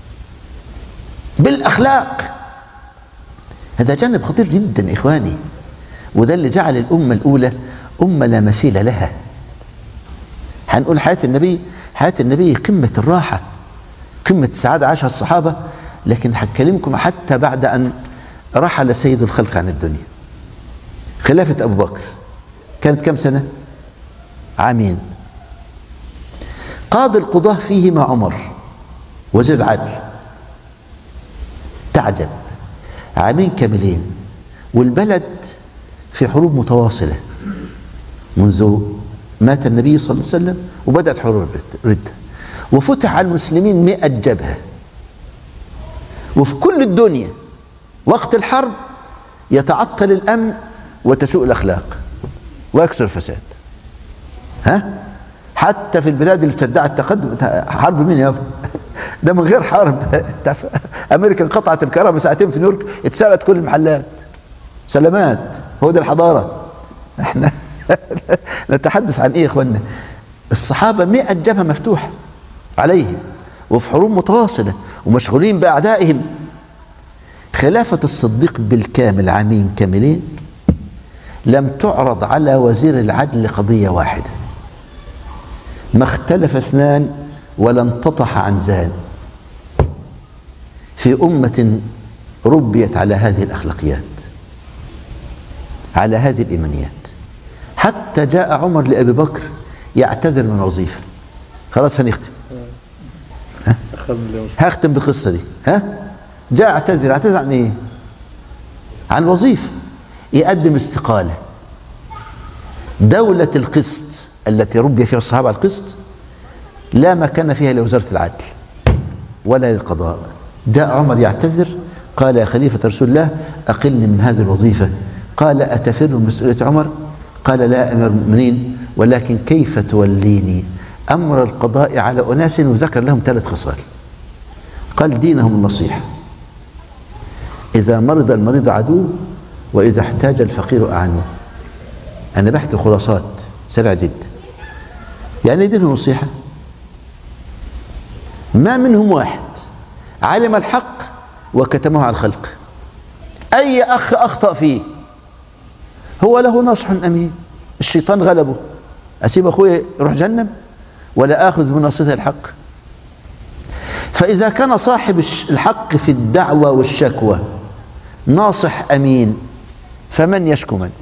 بالأخلاق. هذا جانب خطير جدا إخواني، وده اللي جعل الأمة الأولى أمة لا مثيل لها. هنقول حياة النبي، حياة النبي قمة الراحة، قمة السعادة عاشها الصحابة. لكن هكلمكم حتى بعد أن رحل سيد الخلق عن الدنيا. خلافة أبو بكر كانت كم سنة؟ عامين. قاضي القضاة فيه مع عمر وزير العدل. تعجب، عامين كاملين والبلد في حروب متواصلة منذ مات النبي صلى الله عليه وسلم وبدأت حروب الردة، وفتح على المسلمين مئة جبهة. وفي كل الدنيا وقت الحرب يتعطل الأمن وتسوء الأخلاق ويكثر الفساد. ها؟ حتى في البلاد اللي تدعي التقدم، حرب مين يا ابو؟ ده من غير حرب. امريكا انقطعت الكهرباء ساعتين في نيويورك، اتسرقت كل المحلات. سلامات، هو ده الحضاره. احنا نتحدث عن ايه يا اخوانا؟ الصحابه مئة جبهه مفتوحه عليهم وفي حروب متواصله ومشغولين باعدائهم. خلافه الصديق بالكامل عامين كاملين لم تعرض على وزير العدل قضيه واحده، ما اختلف اثنان ولا انتطح عن زان، في أمة ربيت على هذه الأخلاقيات، على هذه الإيمانيات. حتى جاء عمر لأبي بكر يعتذر من وظيفة. خلاص هنختم، ها؟ هختم بالقصة دي. ها؟ جاء اعتذر، اعتذر عن ايه؟ عن وظيفة، يقدم استقالة. دولة القسط التي ربي فيها الصحابة على القسط لا مكان فيها لوزارة العدل ولا للقضاء. جاء عمر يعتذر، قال يا خليفة رسول الله أقلني من هذه الوظيفة. قال أتفر من مسؤولية عمر؟ قال لا أمير المؤمنين، ولكن كيف توليني أمر القضاء على أناس وذكر لهم ثلاث خصال. قال دينهم النصيحة، إذا مرض المريض عدو، وإذا احتاج الفقير أعنه. أنا بحكي خلاصات سريع جدا. يعني دينهم النصيحة، ما منهم واحد علم الحق وكتمه على الخلق. أي أخ أخطأ فيه هو له نصح أمين، الشيطان غلبه، أسيب أخوي يروح جهنم ولا آخذ بنصيحة الحق؟ فإذا كان صاحب الحق في الدعوة والشكوى ناصح أمين، فمن يشكو من؟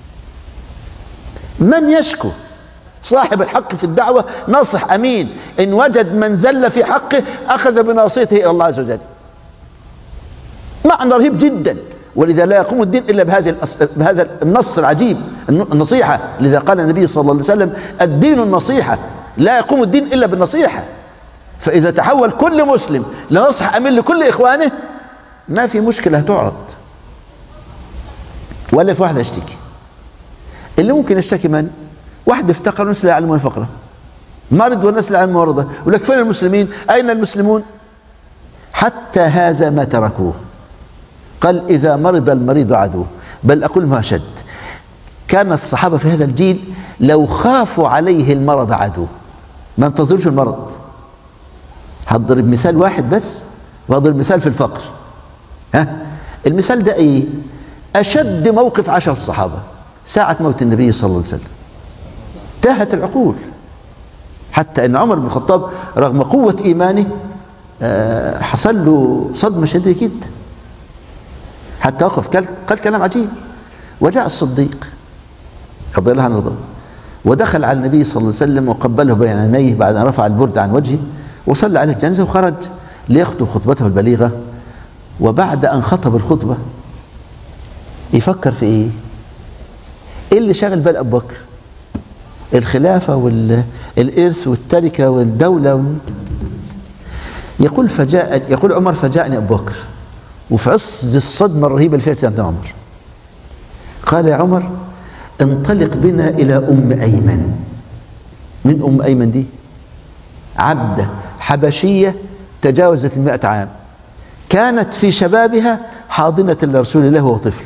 من يشكو؟ صاحب الحق في الدعوة ناصح أمين، إن وجد من زل في حقه أخذ بناصيته إلى الله عز وجل. معنى رهيب جدا. ولذا لا يقوم الدين إلا بهذه بهذا النص العجيب، النصيحة. لذا قال النبي صلى الله عليه وسلم الدين النصيحة، لا يقوم الدين إلا بالنصيحة. فإذا تحول كل مسلم لنصح أمين لكل إخوانه ما في مشكلة هتعرض، ولا في واحد يشتكي. اللي ممكن يشتكي من؟ واحد افتقر والناس لا يعلمون فقره، مرض والناس لا يعلمون مرضه، يقول لك فين المسلمين؟ أين المسلمون؟ حتى هذا ما تركوه. قال إذا مرض المريض عدو. بل أقول ما أشد، كان الصحابة في هذا الجيل لو خافوا عليه المرض عدو ما انتظروش المرض. هضرب مثال واحد بس، وهضرب مثال في الفقر. ها؟ المثال ده ايه؟ أشد موقف عاشه الصحابة ساعة موت النبي صلى الله عليه وسلم. تاهت العقول، حتى ان عمر بن الخطاب رغم قوة ايمانه حصل له صدمة شديدة جدا، حتى وقف قال كلام عجيب. وجاء الصديق رضي الله عنه ودخل على النبي صلى الله عليه وسلم وقبله بين عينيه بعد ان رفع البرد عن وجهه وصلى عليه الجنازة وخرج ليخطب خطبته البليغة. وبعد ان خطب الخطبة يفكر في ايه؟ ايه اللي شاغل بال ابو بكر؟ الخلافة والإرث والتركة والدولة. يقول فجاء يقول عمر فجاءني أبو بكر وفي عز الصدمة الرهيبة اللي فيها سيدنا عمر قال يا عمر انطلق بنا إلى أم أيمن. من أم أيمن دي؟ عبدة حبشية تجاوزت المائة عام، كانت في شبابها حاضنة لرسول الله وهو طفل.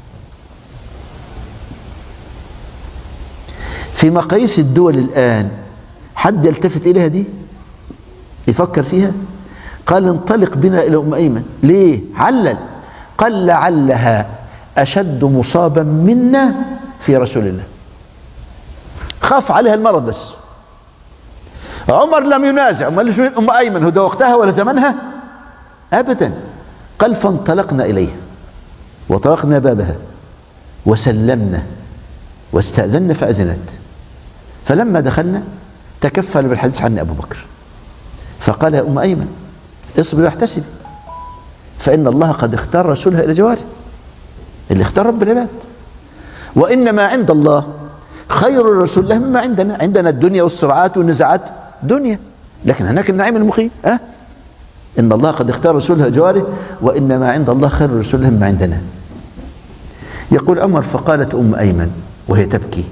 في مقاييس الدول الآن حد يلتفت إليها دي يفكر فيها؟ قال انطلق بنا إلى أم أيمن. ليه؟ علل قال لعلها أشد مصابا منا في رسول الله، خاف عليها المرض. بس عمر لم ينازع، ما ليش أم أيمن هو ده وقتها ولا زمنها أبدا. قال فانطلقنا إليها وطرقنا بابها وسلمنا واستأذنا فأذنت. فلما دخلنا تكفل بالحديث عني أبو بكر فقال يا أم أيمن اصبر واحتسب فإن الله قد اختار رسولها إلى جواره، اللي اختار رب العباد. وإنما عند الله خير الرسول له مما عندنا. عندنا الدنيا والصراعات والنزاعات دنيا، لكن هناك النعيم المقيم. أه؟ إن الله قد اختار رسولها جواره وإنما عند الله خير الرسول له مما عندنا. يقول عمر فقالت أم أيمن وهي تبكي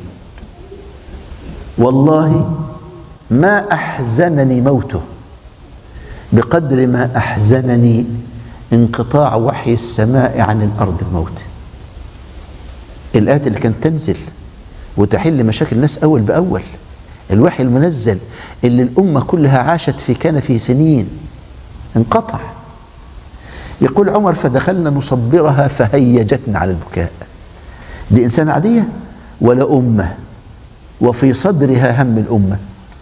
والله ما أحزنني موته بقدر ما أحزنني انقطاع وحي السماء عن الأرض بموته. الآيات اللي كانت تنزل وتحل مشاكل الناس أول بأول، الوحي المنزل اللي الأمة كلها عاشت في كنفه سنين انقطع. يقول عمر فدخلنا نصبرها فهيجتنا على البكاء. دي إنسانة عادية ولا أمة وفي صدرها هم الأمة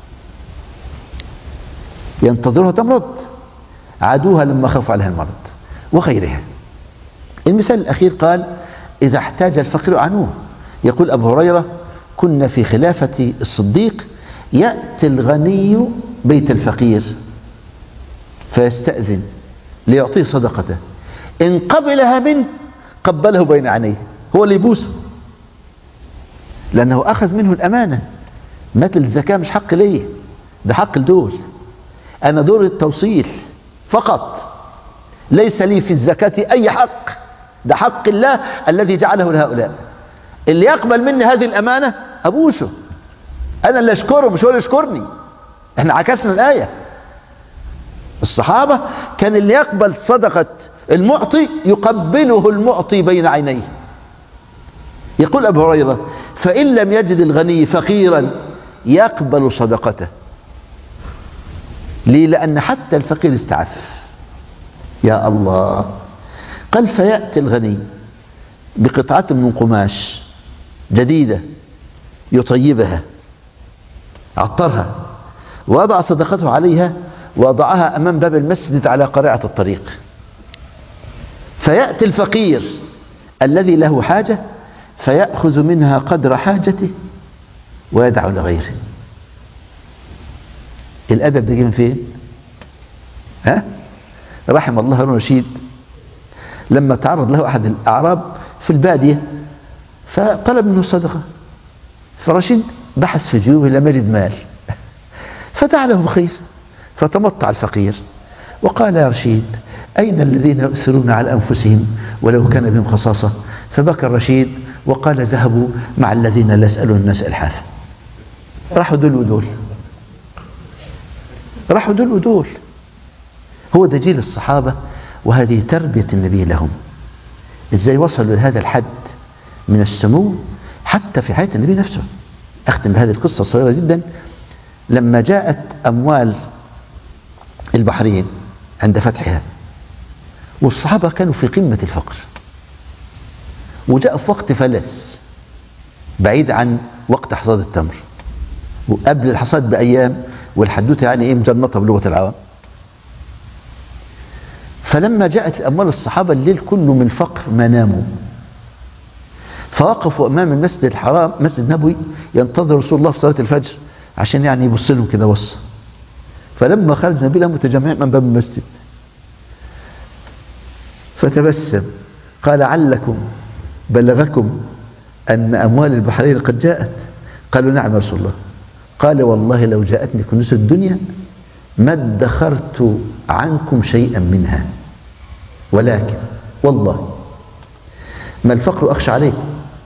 ينتظرها تمرض، عادوها لما خافوا عليها المرض وغيرها. المثال الأخير قال إذا احتاج الفقير عنوه. يقول أبو هريرة كنا في خلافة الصديق يأتي الغني بيت الفقير فيستأذن ليعطيه صدقته، إن قبلها منه قبله بين عينيه، هو اللي يبوسه لأنه أخذ منه الأمانة. مثل الزكاة مش حق ليه، ده حق الدول، أنا دور التوصيل فقط، ليس لي في الزكاة أي حق، ده حق الله الذي جعله لهؤلاء. اللي يقبل مني هذه الأمانة أبوسه، أنا اللي أشكره مش هو اللي يشكرني. احنا عكسنا الآية. الصحابة كان اللي يقبل صدقة المعطي يقبله المعطي بين عينيه. يقول أبو هريرة فإن لم يجد الغني فقيرا يقبل صدقته. ليه؟ لأن حتى الفقير استعف. يا الله. قال فيأتي الغني بقطعة من قماش جديدة يطيبها عطرها ووضع صدقته عليها ووضعها أمام باب المسجد على قارعة الطريق. فيأتي الفقير الذي له حاجة فيأخذ منها قدر حاجته ويدع لغيره. الأدب ده جه من فين؟ ها؟ رحم الله هارون الرشيد لما تعرض له أحد الأعراب في البادية فطلب منه الصدقة، فرشيد بحث في جيوبه لم يجد مال فدعا له بخير، فتمطع الفقير وقال يا رشيد أين الذين يؤثرون على أنفسهم ولو كان بهم خصاصة؟ فبكى الرشيد وقال ذهبوا مع الذين لا يسألون الناس إلحافا. راحوا دول ودول، راحوا دول ودول. هو ده جيل الصحابة، وهذه تربية النبي لهم. ازاي وصلوا لهذا الحد من السمو حتى في حياة النبي نفسه. أختم بهذه القصة الصغيرة جدا. لما جاءت أموال البحرين عند فتحها والصحابة كانوا في قمة الفقر، وجاء في وقت فلس بعيد عن وقت حصاد التمر، وقبل الحصاد بأيام، والحدوثة يعني إيه مجنطة بلغة العوام. فلما جاءت الأموال الصحابة الليل كله من الفقر ما ناموا، فوقفوا أمام المسجد الحرام مسجد النبوي ينتظر رسول الله في صلاة الفجر عشان يعني يبص لهم كده بص. فلما خرج النبي لهم متجمعين من باب المسجد فتبسم قال علكم بلغكم أن أموال البحرين قد جاءت؟ قالوا نعم يا رسول الله. قال والله لو جاءتني كنوز الدنيا ما ادخرت عنكم شيئا منها، ولكن والله ما الفقر أخشى عليكم،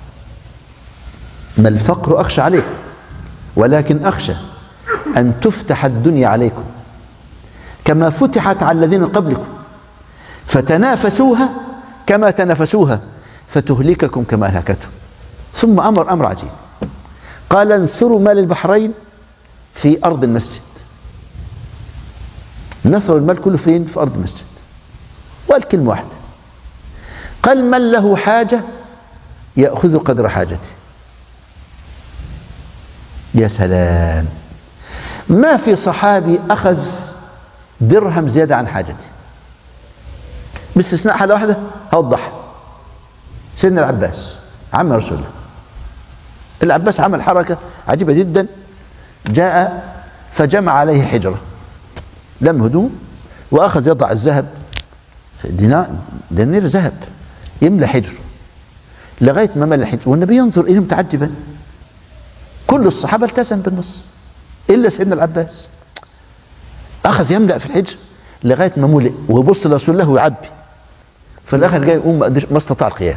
ما الفقر أخشى عليكم، ولكن أخشى أن تفتح الدنيا عليكم كما فتحت على الذين قبلكم فتنافسوها كما تنافسوها فتهلككم كما أهلكتهم. ثم أمر أمر عجيب، قال انثروا مال البحرين في أرض المسجد. نثر المال كله فين؟ في أرض المسجد. وقال كلمة واحدة، قال من له حاجة يأخذ قدر حاجته. يا سلام، ما في صحابي أخذ درهم زيادة عن حاجته باستثناء حالة واحدة هوضحها. سيدنا العباس عم رسول الله، العباس عمل حركة عجيبة جدا، جاء فجمع عليه حجرة، لم هدوم وأخذ يضع الذهب في دينار دينار ذهب يملى حجر لغاية ما ملى حجر، والنبي ينظر إليه متعجبا. كل الصحابة التزم بالنص إلا سيدنا العباس، أخذ يملأ في الحجر لغاية ما ملئ ويبص لرسول الله ويعبي. فالآخر جاي يقوم ما استطاع القيام،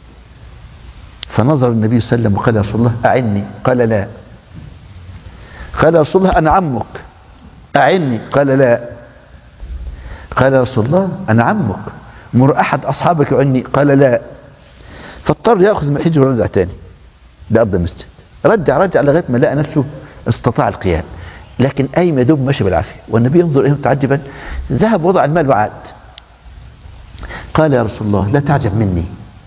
فنظر النبي صلى الله عليه وسلم وقال يا رسول الله أعني؟ قال لا. قال يا رسول الله أنا عمك أعني؟ قال لا. قال يا رسول الله أنا عمك مر أحد أصحابك عني؟ قال لا. فاضطر يأخذ من الحجر ورجع تاني لأرض المسجد، رجع رجع لغاية ما لقى نفسه استطاع القيام، لكن أي يدوب ماشي بالعافية. والنبي ينظر إليه متعجبا، ذهب وضع المال وعاد. قال يا رسول الله لا تعجب مني،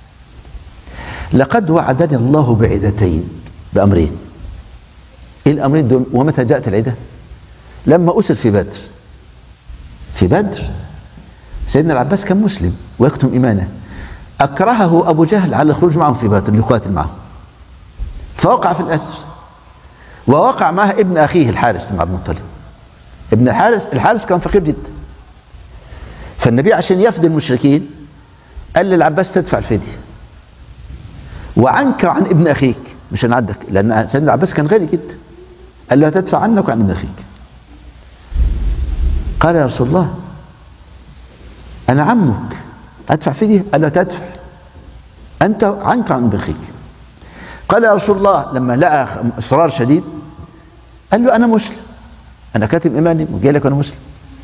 لقد وعدني الله بعدتين، بأمرين. إيه الأمرين دول؟ ومتى جاءت العدة؟ لما أسر في بدر. في بدر سيدنا العباس كان مسلم ويكتم إيمانه، أكرهه أبو جهل على الخروج معهم في بدر ليقاتل معهم، فوقع في الأسر، ووقع معه ابن أخيه الحارث بن عبد المطلب. ابن الحارث الحارث كان فقير جدا، فالنبي عشان يفدي المشركين قال للعباس تدفع الفدية وعنك وعن ابن أخيك، مش أنا عندك، لأن سيدنا العباس كان غني جدا. قال له هتدفع عنك وعن ابن أخيك. قال يا رسول الله أنا عمك أدفع فدية؟ قال له تدفع أنت عنك وعن ابن أخيك. قال يا رسول الله لما لقى إصرار شديد قال له أنا مسلم، أنا كاتب إيماني وجاي لك أنا مسلم.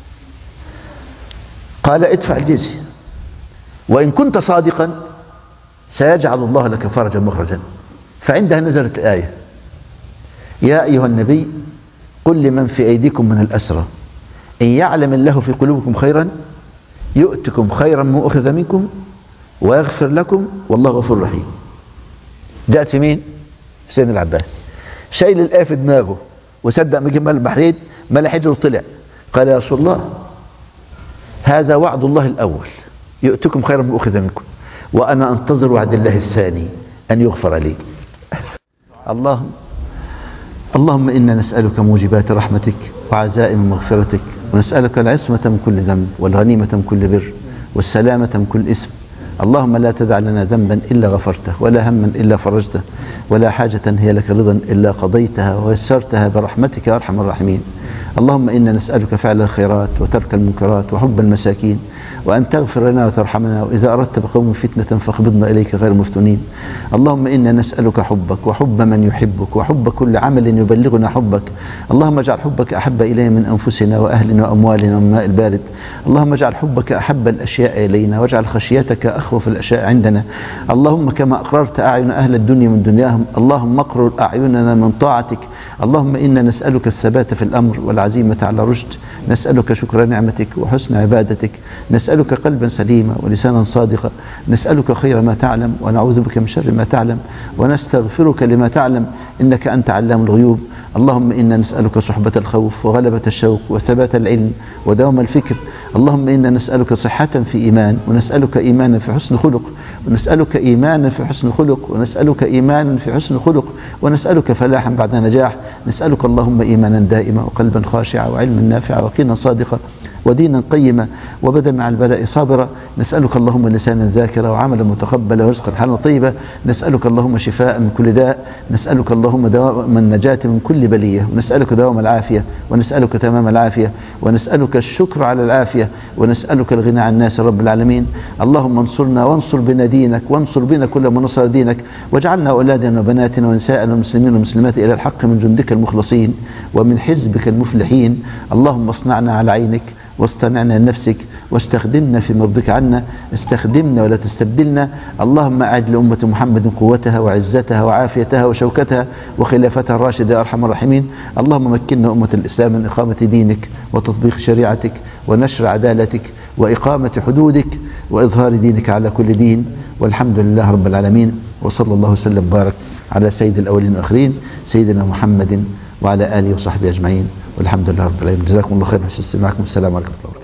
قال ادفع الجزية، وإن كنت صادقا سيجعل الله لك فرجا مخرجا. فعندها نزلت الآية يا أيها النبي قل لمن في أيديكم من الأسرى إن يعلم الله في قلوبكم خيرا يؤتكم خيرا ما أخذ منكم ويغفر لكم والله غفور رحيم. جاءت في مين؟ في سيدنا العباس، شايل الآية في دماغه وصدق ما جه مال البحرين مال حجر وطلع. قال يا رسول الله هذا وعد الله الأول يؤتكم خيرا ما أخذ منكم، وأنا أنتظر وعد الله الثاني أن يغفر لي. اللهم اللهم إنا نسألك موجبات رحمتك وعزائم مغفرتك، ونسألك العصمة من كل ذنب والغنيمة من كل بر والسلامة من كل إثم. اللهم لا تدع لنا ذنبا إلا غفرته، ولا هما إلا فرجته، ولا حاجة هي لك رضا إلا قضيتها ويسرتها برحمتك يا أرحم الراحمين. اللهم إنا نسألك فعل الخيرات وترك المنكرات وحب المساكين، وأن تغفر لنا وترحمنا، وإذا أردت بقوم فتنة فاقبضنا إليك غير مفتونين. اللهم إنا نسألك حبك وحب من يحبك وحب كل عمل يبلغنا حبك. اللهم اجعل حبك أحب إلينا من أنفسنا وأهلنا وأموالنا والماء البارد. اللهم اجعل حبك أحب الأشياء إلينا، واجعل خشيتك أخوف الأشياء عندنا. اللهم كما أقررت أعين أهل الدنيا من دنياهم، اللهم اقرر أعيننا من طاعتك. اللهم إنا نسألك الثبات في الأمر والعزيمة على رشد، نسألك شكر نعمتك وحسن عبادتك، نسألك قلبا سليما ولسانا صادقا، نسألك خير ما تعلم ونعوذ بك من شر ما تعلم، ونستغفرك لما تعلم إنك أنت علام الغيوب. اللهم إنا نسألك صحبة الخوف وغلبة الشوق وثبات العلم ودوام الفكر. اللهم إنا نسألك صحة في إيمان، ونسألك إيمانا في حسن خلق، ونسألك إيمانا في حسن خلق، ونسألك إيمانا في حسن خلق، ونسألك فلاحا بعد نجاح. نسألك اللهم إيمانا دائما وقلبا خاشعا وعلما نافعا وقينا صادقا ودينا قيما وبدنا على البلاء صابرا. نسألك اللهم لسانا ذاكرا وعملا متقبلا ورزقا حلالا طيبا. نسألك اللهم شفاء من كل داء. نسألك اللهم دوام النجاة من كل بلية، ونسألك دوام العافية، ونسألك تمام العافية، ونسألك الشكر على العافية، ونسألك الغنى عن الناس رب العالمين. اللهم انصرنا وانصر بنا دينك، وانصر بنا كل من نصر دينك، واجعلنا أولادنا وبناتنا ونساءنا والمسلمين والمسلمات إلى الحق من جندك المخلصين ومن حزبك المفلحين. اللهم اصنعنا على عينك واصطنعنا لنفسك، واستخدمنا في مرضك عنا، استخدمنا ولا تستبدلنا. اللهم أعد لأمة محمد قوتها وعزتها وعافيتها وشوكتها وخلافتها الراشدة يا أرحم الراحمين. اللهم مكننا أمة الإسلام من إقامة دينك وتطبيق شريعتك ونشر عدالتك وإقامة حدودك وإظهار دينك على كل دين، والحمد لله رب العالمين. وصلى الله وسلم وبارك على سيد الأولين والآخرين سيدنا محمد وعلى آله وصحبه أجمعين، والحمد لله رب العالمين. جزاكم الله خير حسن استماعكم. السلام عليكم ورحمة الله.